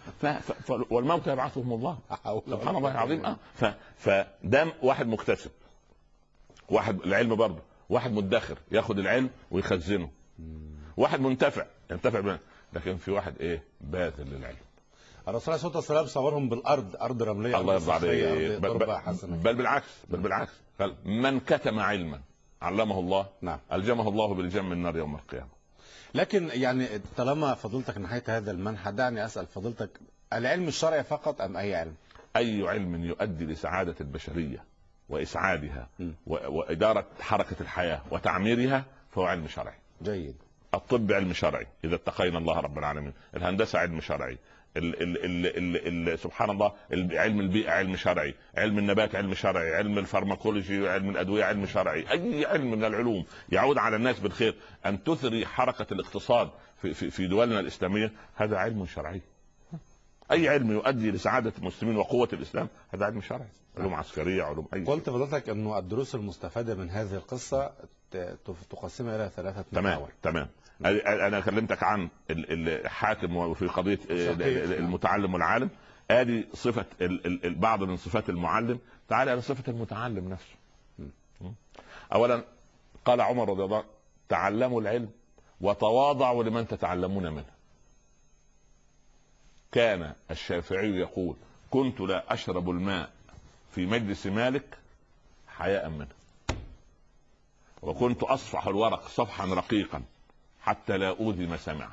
والموت يبعثهم الله. سبحان الله العظيم. فده واحد مكتسب، واحد العلم برضه، واحد مدخر ياخد العلم ويخزنه، واحد منتفع ينتفع به. لكن في واحد ايه؟ باذل للعلم. الرسول عليه الصلاه والسلام صورهم بالارض، ارض رمليه، الله يرضى عليك. بل بالعكس قال: من كتم علما علمه الله، نعم، الجمه الله بالجم النار يوم القيامه. لكن يعني طالما فضيلتك نحيت هذا المنحى، دعني اسال فضيلتك: العلم الشرعي فقط ام اي علم؟ اي علم يؤدي لسعاده البشريه واسعادها واداره حركه الحياه وتعميرها فهو علم شرعي. جيد. الطب علم شرعي اذا اتقينا الله رب العالمين. الهندسه علم شرعي. سبحان الله. علم البيئه علم شرعي. علم النبات علم شرعي. علم الفارماكولوجي علم الادويه علم شرعي. اي علم من العلوم يعود على الناس بالخير، ان تثري حركه الاقتصاد في دولنا الاسلاميه، هذا علم شرعي. اي علم يؤدي لسعاده المسلمين وقوه الاسلام هذا علم شرعي. علوم عسكريه، علوم اي. قلت فضلتك انه الدروس المستفاده من هذه القصه تقسمها الى 3 محاور. تمام. انا كلمتك عن الحاكم في قضيه المتعلم والعالم. ادي صفه بعض من صفات المعلم. تعالى على صفه المتعلم نفسه. اولا قال عمر رضي الله عنه: تعلموا العلم وتواضعوا لمن تتعلمون منه. كان الشافعي يقول: كنت لا اشرب الماء في مجلس مالك حياء منه، وكنت اصفح الورق صفحا رقيقا حتى لا اوذي ما سمع.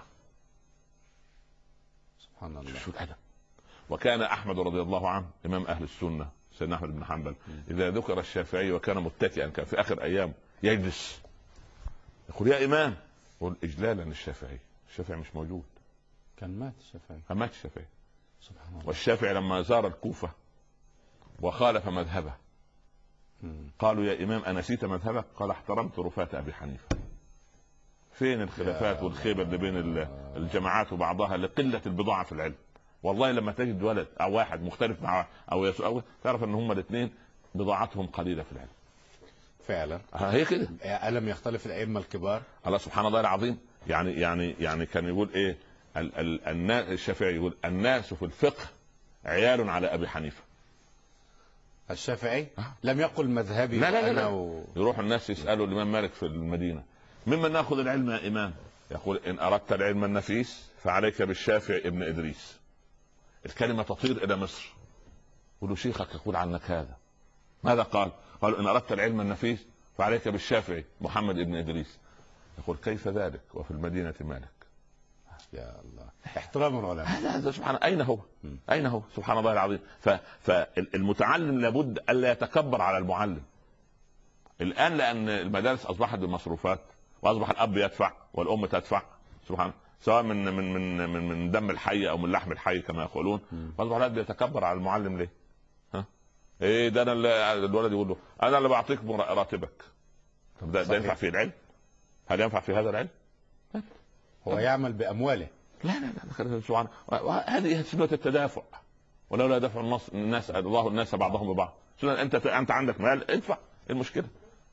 سبحان الله. شو الادب. وكان احمد رضي الله عنه امام اهل السنه سيدنا احمد بن حنبل اذا ذكر الشافعي وكان متكئا، كان في اخر ايام يجلس يقول: يا امام، يقول اجلالا للشافعي. الشافعي مش موجود، كان مات الشافعي. مات الشافعي. سبحان الله. والشافعي لما زار الكوفه وخالف مذهبه قالوا: يا امام انسيت مذهبك؟ قال: احترمت رفاة ابي حنيفه. فين الخلافات والخيبه اللي بين الجماعات وبعضها لقله البضاعه في العلم. والله لما تجد ولد او واحد مختلف مع او يسوء تعرف ان هما الاثنين بضاعتهم قليله في العلم. فعلا هي كده. الم يختلف الائمه الكبار. الله سبحان الله العظيم. يعني كان يقول ايه الشافعي؟ يقول: الناس في الفقه عيال على ابي حنيفه. الشافعي لم يقل مذهبي. لا. يروح الناس يسالوا الامام مالك في المدينه: ممن ناخذ العلم يا امام؟ يقول: ان اردت العلم النفيس فعليك بالشافعي ابن ادريس. الكلمه تطير الى مصر. يقولوا: شيخك يقول عنك هذا. ماذا قال؟ قالوا: ان اردت العلم النفيس فعليك بالشافعي محمد ابن ادريس. يقول: كيف ذلك وفي المدينه مالك؟ يا الله، احترام العلماء. هذا سبحان اين هو سبحان الله العظيم. فالمتعلم لابد الا يتكبر على المعلم. الان لان المدارس اصبحت بمصروفات، واصبح الاب يدفع والام تدفع، سبحان الله، سواء من دم الحي او من لحم الحي كما يقولون. فاصبح الولد بيتكبر على المعلم ليه؟ ها؟ ايه ده؟ انا الولد يقول له انا اللي بعطيك راتبك. طب ده ينفع في العلم؟ هل ينفع في هذا العلم؟ هو يعمل بامواله. لا لا لا، سبحان الله، هذه سنه التدافع. ولولا دفع الناس الله الناس بعضهم ببعض. انت عندك مال ادفع، المشكله.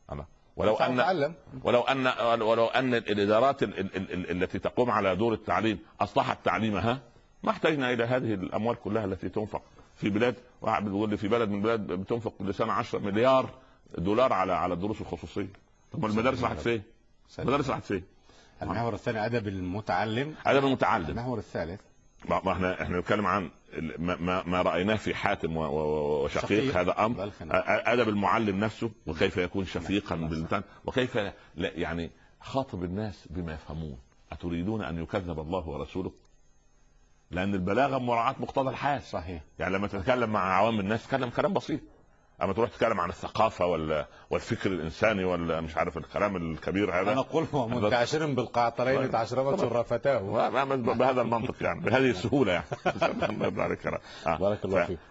ولو ان الادارات التي تقوم على دور التعليم اصلحت تعليمها ما احتاجنا الى هذه الاموال كلها التي تنفق في بلاد. واحد بيقول لي في بلد من البلاد بتنفق كل سنه 10 مليار دولار على الدروس الخصوصيه. طب المدارس راحت فين؟ المدارس راحت فين؟ المحور الثاني ادب المتعلم. ادب المتعلم. المحور الثالث ما احنا نتكلم عن ما رايناه في حاتم وشقيق، هذا امر. ادب المعلم نفسه، وكيف يكون شفيقا باللسان، وكيف يعني خاطب الناس بما يفهمون. اتريدون ان يكذب الله ورسوله؟ لان البلاغه مراعاه مقتضى الحال. صحيح. يعني لما تتكلم مع عوام الناس تكلم كلام بسيط، اما تروح تتكلم عن الثقافه والفكر الانساني ولا مش عارف الكلام الكبير هذا. انا اقول هو منتعشر بالقعطرين تعشربت شرفتاه بهذا المنطق، يعني بهذه السهوله يعني. بارك الله فيك.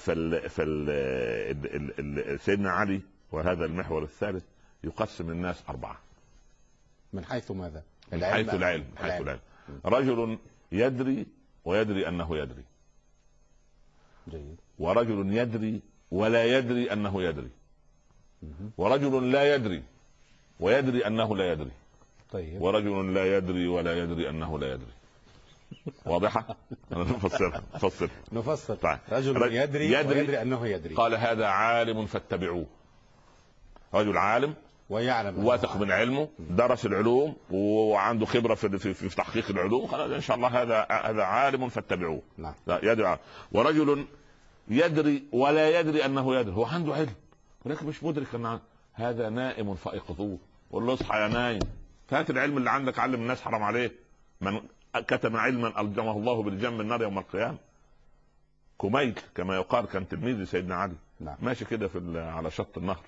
سيدنا علي وهذا المحور الثالث يقسم الناس 4 من حيث ماذا؟ من حيث العلم. رجل يدري ويدري انه يدري. جيد. ورجل يدري ولا يدري انه يدري. ورجل لا يدري ويدري انه لا يدري. طيب. ورجل لا يدري ولا يدري انه لا يدري. واضحه؟ نفسر. طيب. رجل يدري ويدري انه يدري. قال هذا عالم فاتبعوه. رجل عالم ويعلم، واثق من علمه، درس العلوم وعنده خبره في تحقيق العلوم، قال ان شاء الله هذا عالم فاتبعوه. نعم. لا يدري. ورجل يدري ولا يدري انه يدري، هو عنده علم ولكن مش مدرك ان هذا نائم فايقظوه. قول له اصحى يا نايم، هات العلم اللي عندك علم الناس، حرام عليه. من كتم علما الجمه الله بالجم النار يوم القيامه. كميل كما يقال كان تلميذ سيدنا علي. نعم. ماشي كده على شط النهر،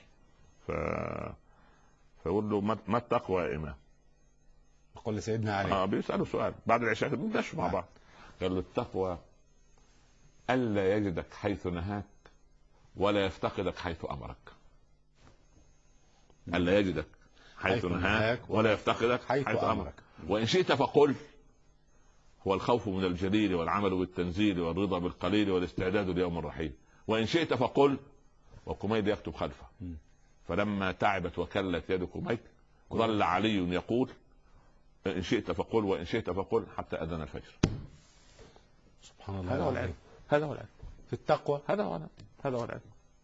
فيقول له ما التقوى يا امام؟ يقول لسيدنا علي بيساله سؤال بعد العشاء بنمشوا مع بعض. قال له التقوى الا يجدك حيث نهاك ولا يفتقدك حيث امرك. الا يجدك حيث نهاك ولا يفتقدك حيث امرك. وان شئت فقل هو الخوف من الجليل والعمل بالتنزيل والرضا بالقليل والاستعداد ليوم الرحيل. وان شئت فقل. وكميل يكتب خلفه. فلما تعبت وكلت يد كميل ظل علي يقول ان شئت فقل وان شئت فقل حتى اذن الفجر. سبحان الله. هذا هو العلم. هذا هو العلم في التقوى. هذا هو العلم.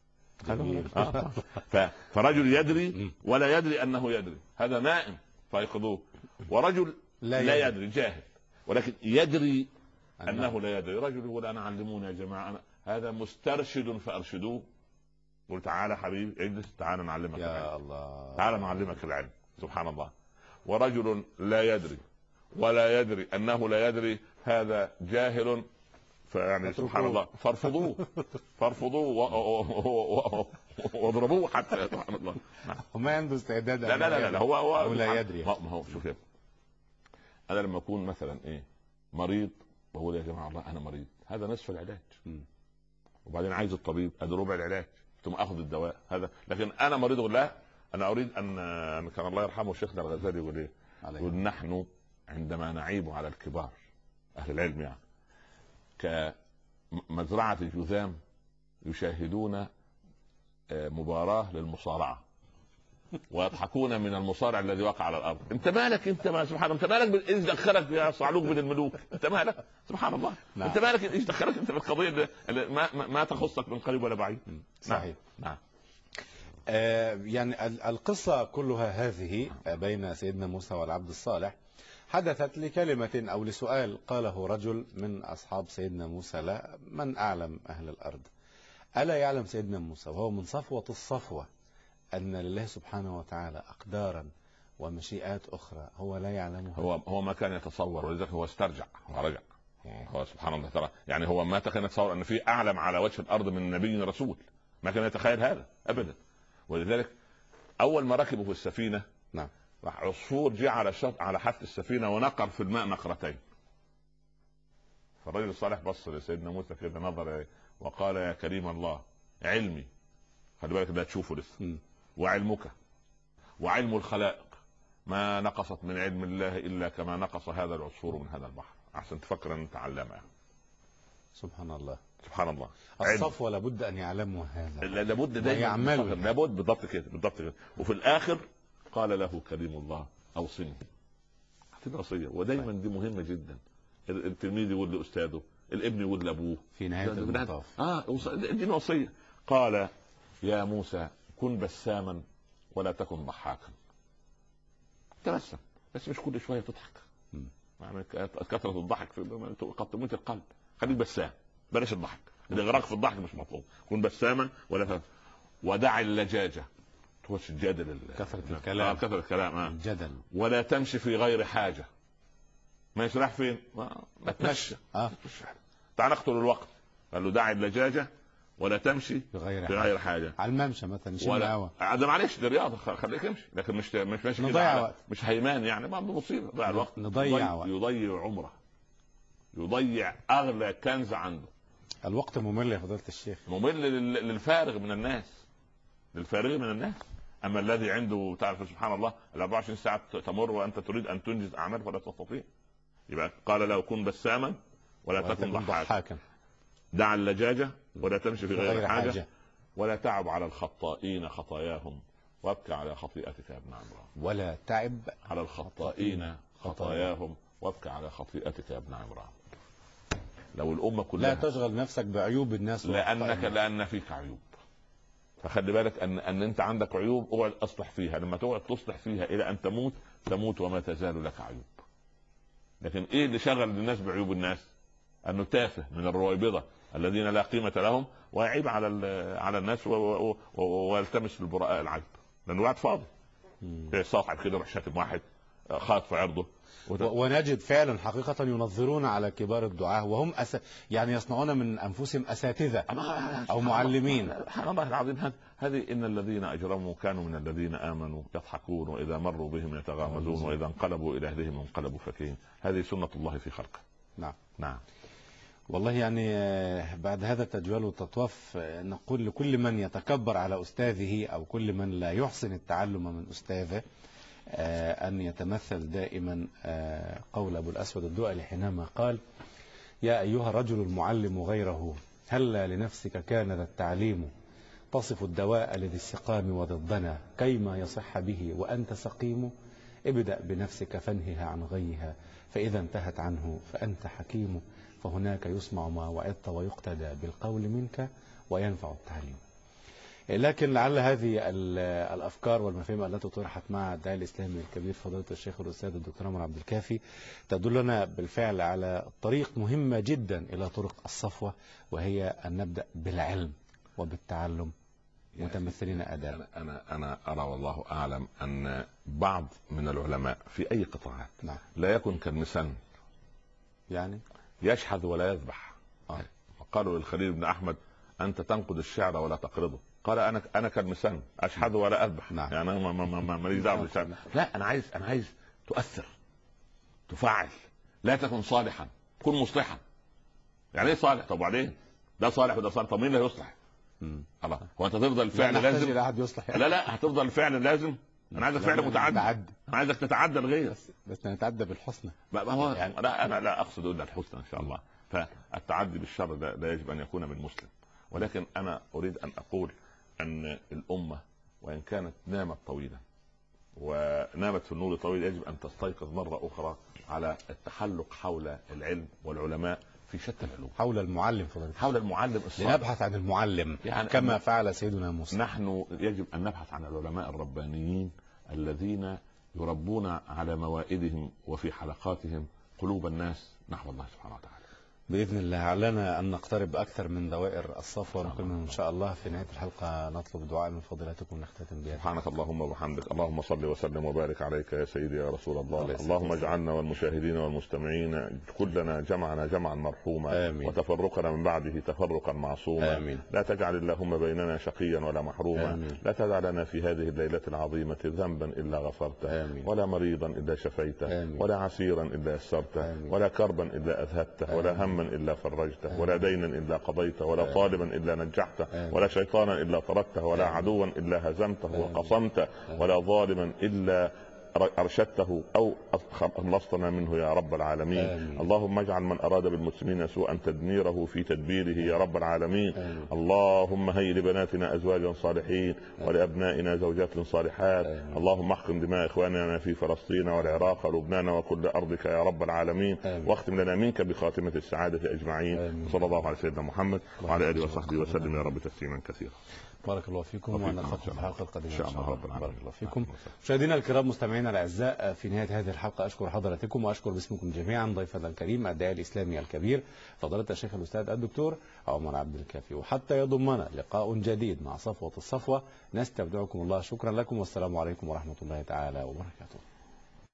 فرجل يدري ولا يدري انه يدري، هذا نائم فيقظوه. ورجل لا يدري جاهل ولكن يدري انه لا يدري. رجل يقول انا علموني يا جماعه، هذا مسترشد فارشدوه. قل تعالى حبيبي اجلس، تعالى نعلمك يا العلم. الله. تعالى نعلمك العلم. سبحان الله. ورجل لا يدري ولا يدري انه لا يدري، هذا جاهل فيعني سبحان الله فارفضوه واضربوه حتى. سبحان الله. وما عنده استعداد. لا هو لا يدري. ما هو شوف يا انا لما اكون مثلا مريض بقول يا جماعه الله انا مريض، هذا نصف العلاج. وبعدين عايز الطبيب ادي ربع العلاج ثم اخذ الدواء هذا. لكن انا مريض اقول لا انا اريد ان كان الله يرحمه شيخنا الغزالي يقول ايه؟ يقول نحن عندما نعيب على الكبار اهل العلم يعني كمزرعه الجذام يشاهدون مباراه للمصارعه ويضحكون من المصارع الذي وقع على الارض. انت مالك؟ انت ما سبحان الله، انت مالك ايش دخلك يا صعلوك من الملوك؟ انت مالك؟ سبحان الله. نعم. انت مالك ايش دخلك انت بالقضيه ما تخصك من قريب ولا بعيد. صحيح. نعم. يعني القصه كلها هذه بين سيدنا موسى والعبد الصالح حدثت لكلمه او لسؤال قاله رجل من اصحاب سيدنا موسى لا من اعلم اهل الارض. الا يعلم سيدنا موسى وهو من صفوه الصفوه أن لله سبحانه وتعالى أقدارا ومشيئات أخرى هو لا يعلمها؟ هو ما كان يتصور، ولذلك هو استرجع ورجع. هو سبحان الله ترى يعني هو ما كان يتصور أن في أعلم على وجه الأرض من نبي رسول، ما كان يتخيل هذا أبدا. ولذلك اول ما ركبوا في السفينه نعم. راح عصفور جه على على حافه السفينه ونقر في الماء نقرتين. فالرجل الصالح بص لسيدنا موسى كده، نظر وقال: يا كريم الله، علمي، خلي بالك ده تشوفه لسه، وعلمك وعلم الخلائق ما نقصت من علم الله الا كما نقص هذا العصفور من هذا البحر. احسن تفكر ان تعلمها. سبحان الله، سبحان الله. الصفوة لابد ان يعلموا هذا، لابد دايما يعملوا، لابد بالضبط كده، بالضبط كده. وفي الاخر قال له كريم الله: اوصني. هتبقى وصيه، ودايما دي مهمه جدا. التلميذ يقول لاستاذه، الابن يقول لابوه في نهايه المطاف. دي وصيه. قال: يا موسى كن بساما ولا تكن ضحاكا. تبسم بس مش كل شويه تضحك، يعني كثره الضحك قد تموت القلب. خليك بسام، بلاش الضحك، الاغراق في الضحك مش مطلوب. كن بساما ولا ودع اللجاجه، تخش الجدل، كثره الكلام، كثره الكلام، الجدل. ولا تمشي في غير حاجه. ما يسرح فين؟ ما تمشي. تعال نقتل الوقت. قال له: دع اللجاجه ولا تمشي في غير حاجه. على الممشى مثلا نشيل هوا، هذا معلش دي رياضه، خليك امشي، لكن مش ماشي نضيع وقت، مش هيمان يعني، ما مصيبه ضيع الوقت، نضيع وقت، يضيع عمره، يضيع اغلى كنز عنده. الوقت ممل يا فضيله الشيخ، ممل للفارغ من الناس، للفارغ من الناس. اما الذي عنده، تعرف سبحان الله، ال 24 ساعه تمر وانت تريد ان تنجز اعمال فلا تستطيع. يبقى قال له: كن بساما ولا تكن ضحاكا، دع اللجاجه ولا تمشي في غير حاجه، ولا تعب على الخطائين خطاياهم وابكى على خطيئتك يا ابن عمران. ولا تعب على الخطائين خطاياهم وابكى على خطيئتك يا ابن عمران. لو الامه كلها لا تشغل نفسك بعيوب الناس، لان فيك عيوب، فخلي بالك ان انت عندك عيوب، اقعد اصلح فيها. لما تقعد تصلح فيها الى ان تموت وما تزال لك عيوب. لكن ايه اللي شغل الناس بعيوب الناس؟ انه تافه من الرويبضه الذين لا قيمه لهم، ويعيب على الناس ويلتمس البراء العيب، لانه واحد فاضي صاحب كده يروح شاتم واحد خاط في عرضه. ونجد فعلا حقيقة ينظرون على كبار الدعاة وهم يعني يصنعون من أنفسهم أساتذة أو معلمين. سبحان الله العظيم. هذه إن الذين أجرموا كانوا من الذين آمنوا يضحكون وإذا مروا بهم يتغامزون وإذا انقلبوا إلى أهلهم انقلبوا فكهين. هذه سنة الله في خلقه. نعم. والله يعني بعد هذا التجوال والتطواف نقول لكل من يتكبر على أستاذه أو كل من لا يحسن التعلم من أستاذه أن يتمثل دائما قول أبو الأسود الدؤلي حينما قال: يا أيها الرجل المعلم غيره، هلا لنفسك كان ذا التعليم، تصف الدواء لذي السقام وضدنا، كيما يصح به وأنت سقيم، ابدأ بنفسك فانهها عن غيها، فإذا انتهت عنه فأنت حكيم، فهناك يسمع ما وعظت ويقتدى بالقول منك وينفع التعليم. لكن لعل هذه الأفكار والمفاهيم التي طرحت مع الداعية الإسلامي الكبير فضيلة الشيخ الأستاذ الدكتور عمر عبد الكافي تدلنا بالفعل على طريق مهمة جدا إلى طرق الصفوة، وهي أن نبدأ بالعلم وبالتعلم متمثلين أداب. أنا أرى والله أعلم أن بعض من العلماء في أي قطاعات لا يكن كالمسن، يعني يشحذ ولا يذبح. قالوا للخليل بن أحمد: أنت تنقد الشعر ولا تقرضه. قال: أنا كالمسن، أشحذ ولا أذبح. يعني أنا ماليش دعوة بالشعر. لا، أنا عايز تؤثر، تفعل، لا تكن صالحا، كن مصلحا. يعني إيه صالح؟ طب وبعدين ده صالح وده صالح، طب مين اللي يصلح؟ الله، هو أنت تفضل الفعل لازم؟ لا هتفضل الفعل لازم. أنا عايزك فعل متعدد، أنا عايزك تتعدى الغير، بس نتعدى بالحسنى. يعني لا، أنا لا أقصد إلا الحسنى إن شاء الله. فالتعدي بالشر لا يجب أن يكون من مسلم. ولكن أنا أريد أن أقول أن الأمة وإن كانت نامت طويلا ونامت في النور طويل، يجب أن تستيقظ مرة أخرى على التحلق حول العلم والعلماء في شتى العلوم، حول المعلم حول المعلم الصالح. لنبحث عن المعلم يعني كما فعل سيدنا موسى. نحن يجب أن نبحث عن العلماء الربانيين الذين يربون على موائدهم وفي حلقاتهم قلوب الناس نحو الله سبحانه وتعالى. بإذن الله علينا أن نقترب أكثر من دوائر الصفوة، ونكون إن شاء الله في نهاية الحلقة نطلب دعاء من فضيلتكم ونختتم بها. سبحانك اللهم وبحمدك، اللهم صل وسلم وبارك عليك يا سيدي يا رسول الله. اللهم اجعلنا والمشاهدين والمستمعين كلنا جمعنا جمعا مرحوما، آمين. وتفرقنا من بعده تفرقا معصوما. آمين. لا تجعل اللهم بيننا شقيا ولا محروما. آمين. لا تدع لنا في هذه الليلة العظيمة ذنبا إلا غفرته، آمين. ولا مريضا إلا شفيته، آمين. ولا عسيرا إلا يسرته، آمين. ولا كربا إلا أذهبته، ولا هما إلا فرجته، ولا دينا إلا قضيته، ولا طالبا إلا نجحته، ولا شيطانا إلا طردته، ولا عدوا إلا هزمته وقصمته، ولا ظالما إلا أرشدته أو خلصتنا منه يا رب العالمين. آمين. اللهم اجعل من أراد بالمسلمين سوءا تدميره في تدبيره يا رب العالمين. آمين. اللهم هيئ لبناتنا أزواجا صالحين، ولأبنائنا زوجات صالحات. اللهم احقن دماء إخواننا في فلسطين والعراق ولبنان وكل أرضك يا رب العالمين. واختم لنا منك بخاتمة السعادة أجمعين. صلى الله على سيدنا محمد وعلى آله وصحبه وسلم يا رب تسليما كثيرا. بارك الله فيكم، ونلتقي في الحلقة القادمة إن شاء الله. بارك الله فيكم. مشاهدينا الكرام، مستمعينا الأعزاء، في نهاية هذه الحلقة أشكر حضراتكم وأشكر باسمكم جميعا ضيفنا الكريم الداعي الإسلامي الكبير فضيلة الشيخ الأستاذ الدكتور عمر عبد الكافي. وحتى يضمنا لقاء جديد مع صفوة الصفوة، نستودعكم الله. شكرا لكم، والسلام عليكم ورحمة الله تعالى وبركاته.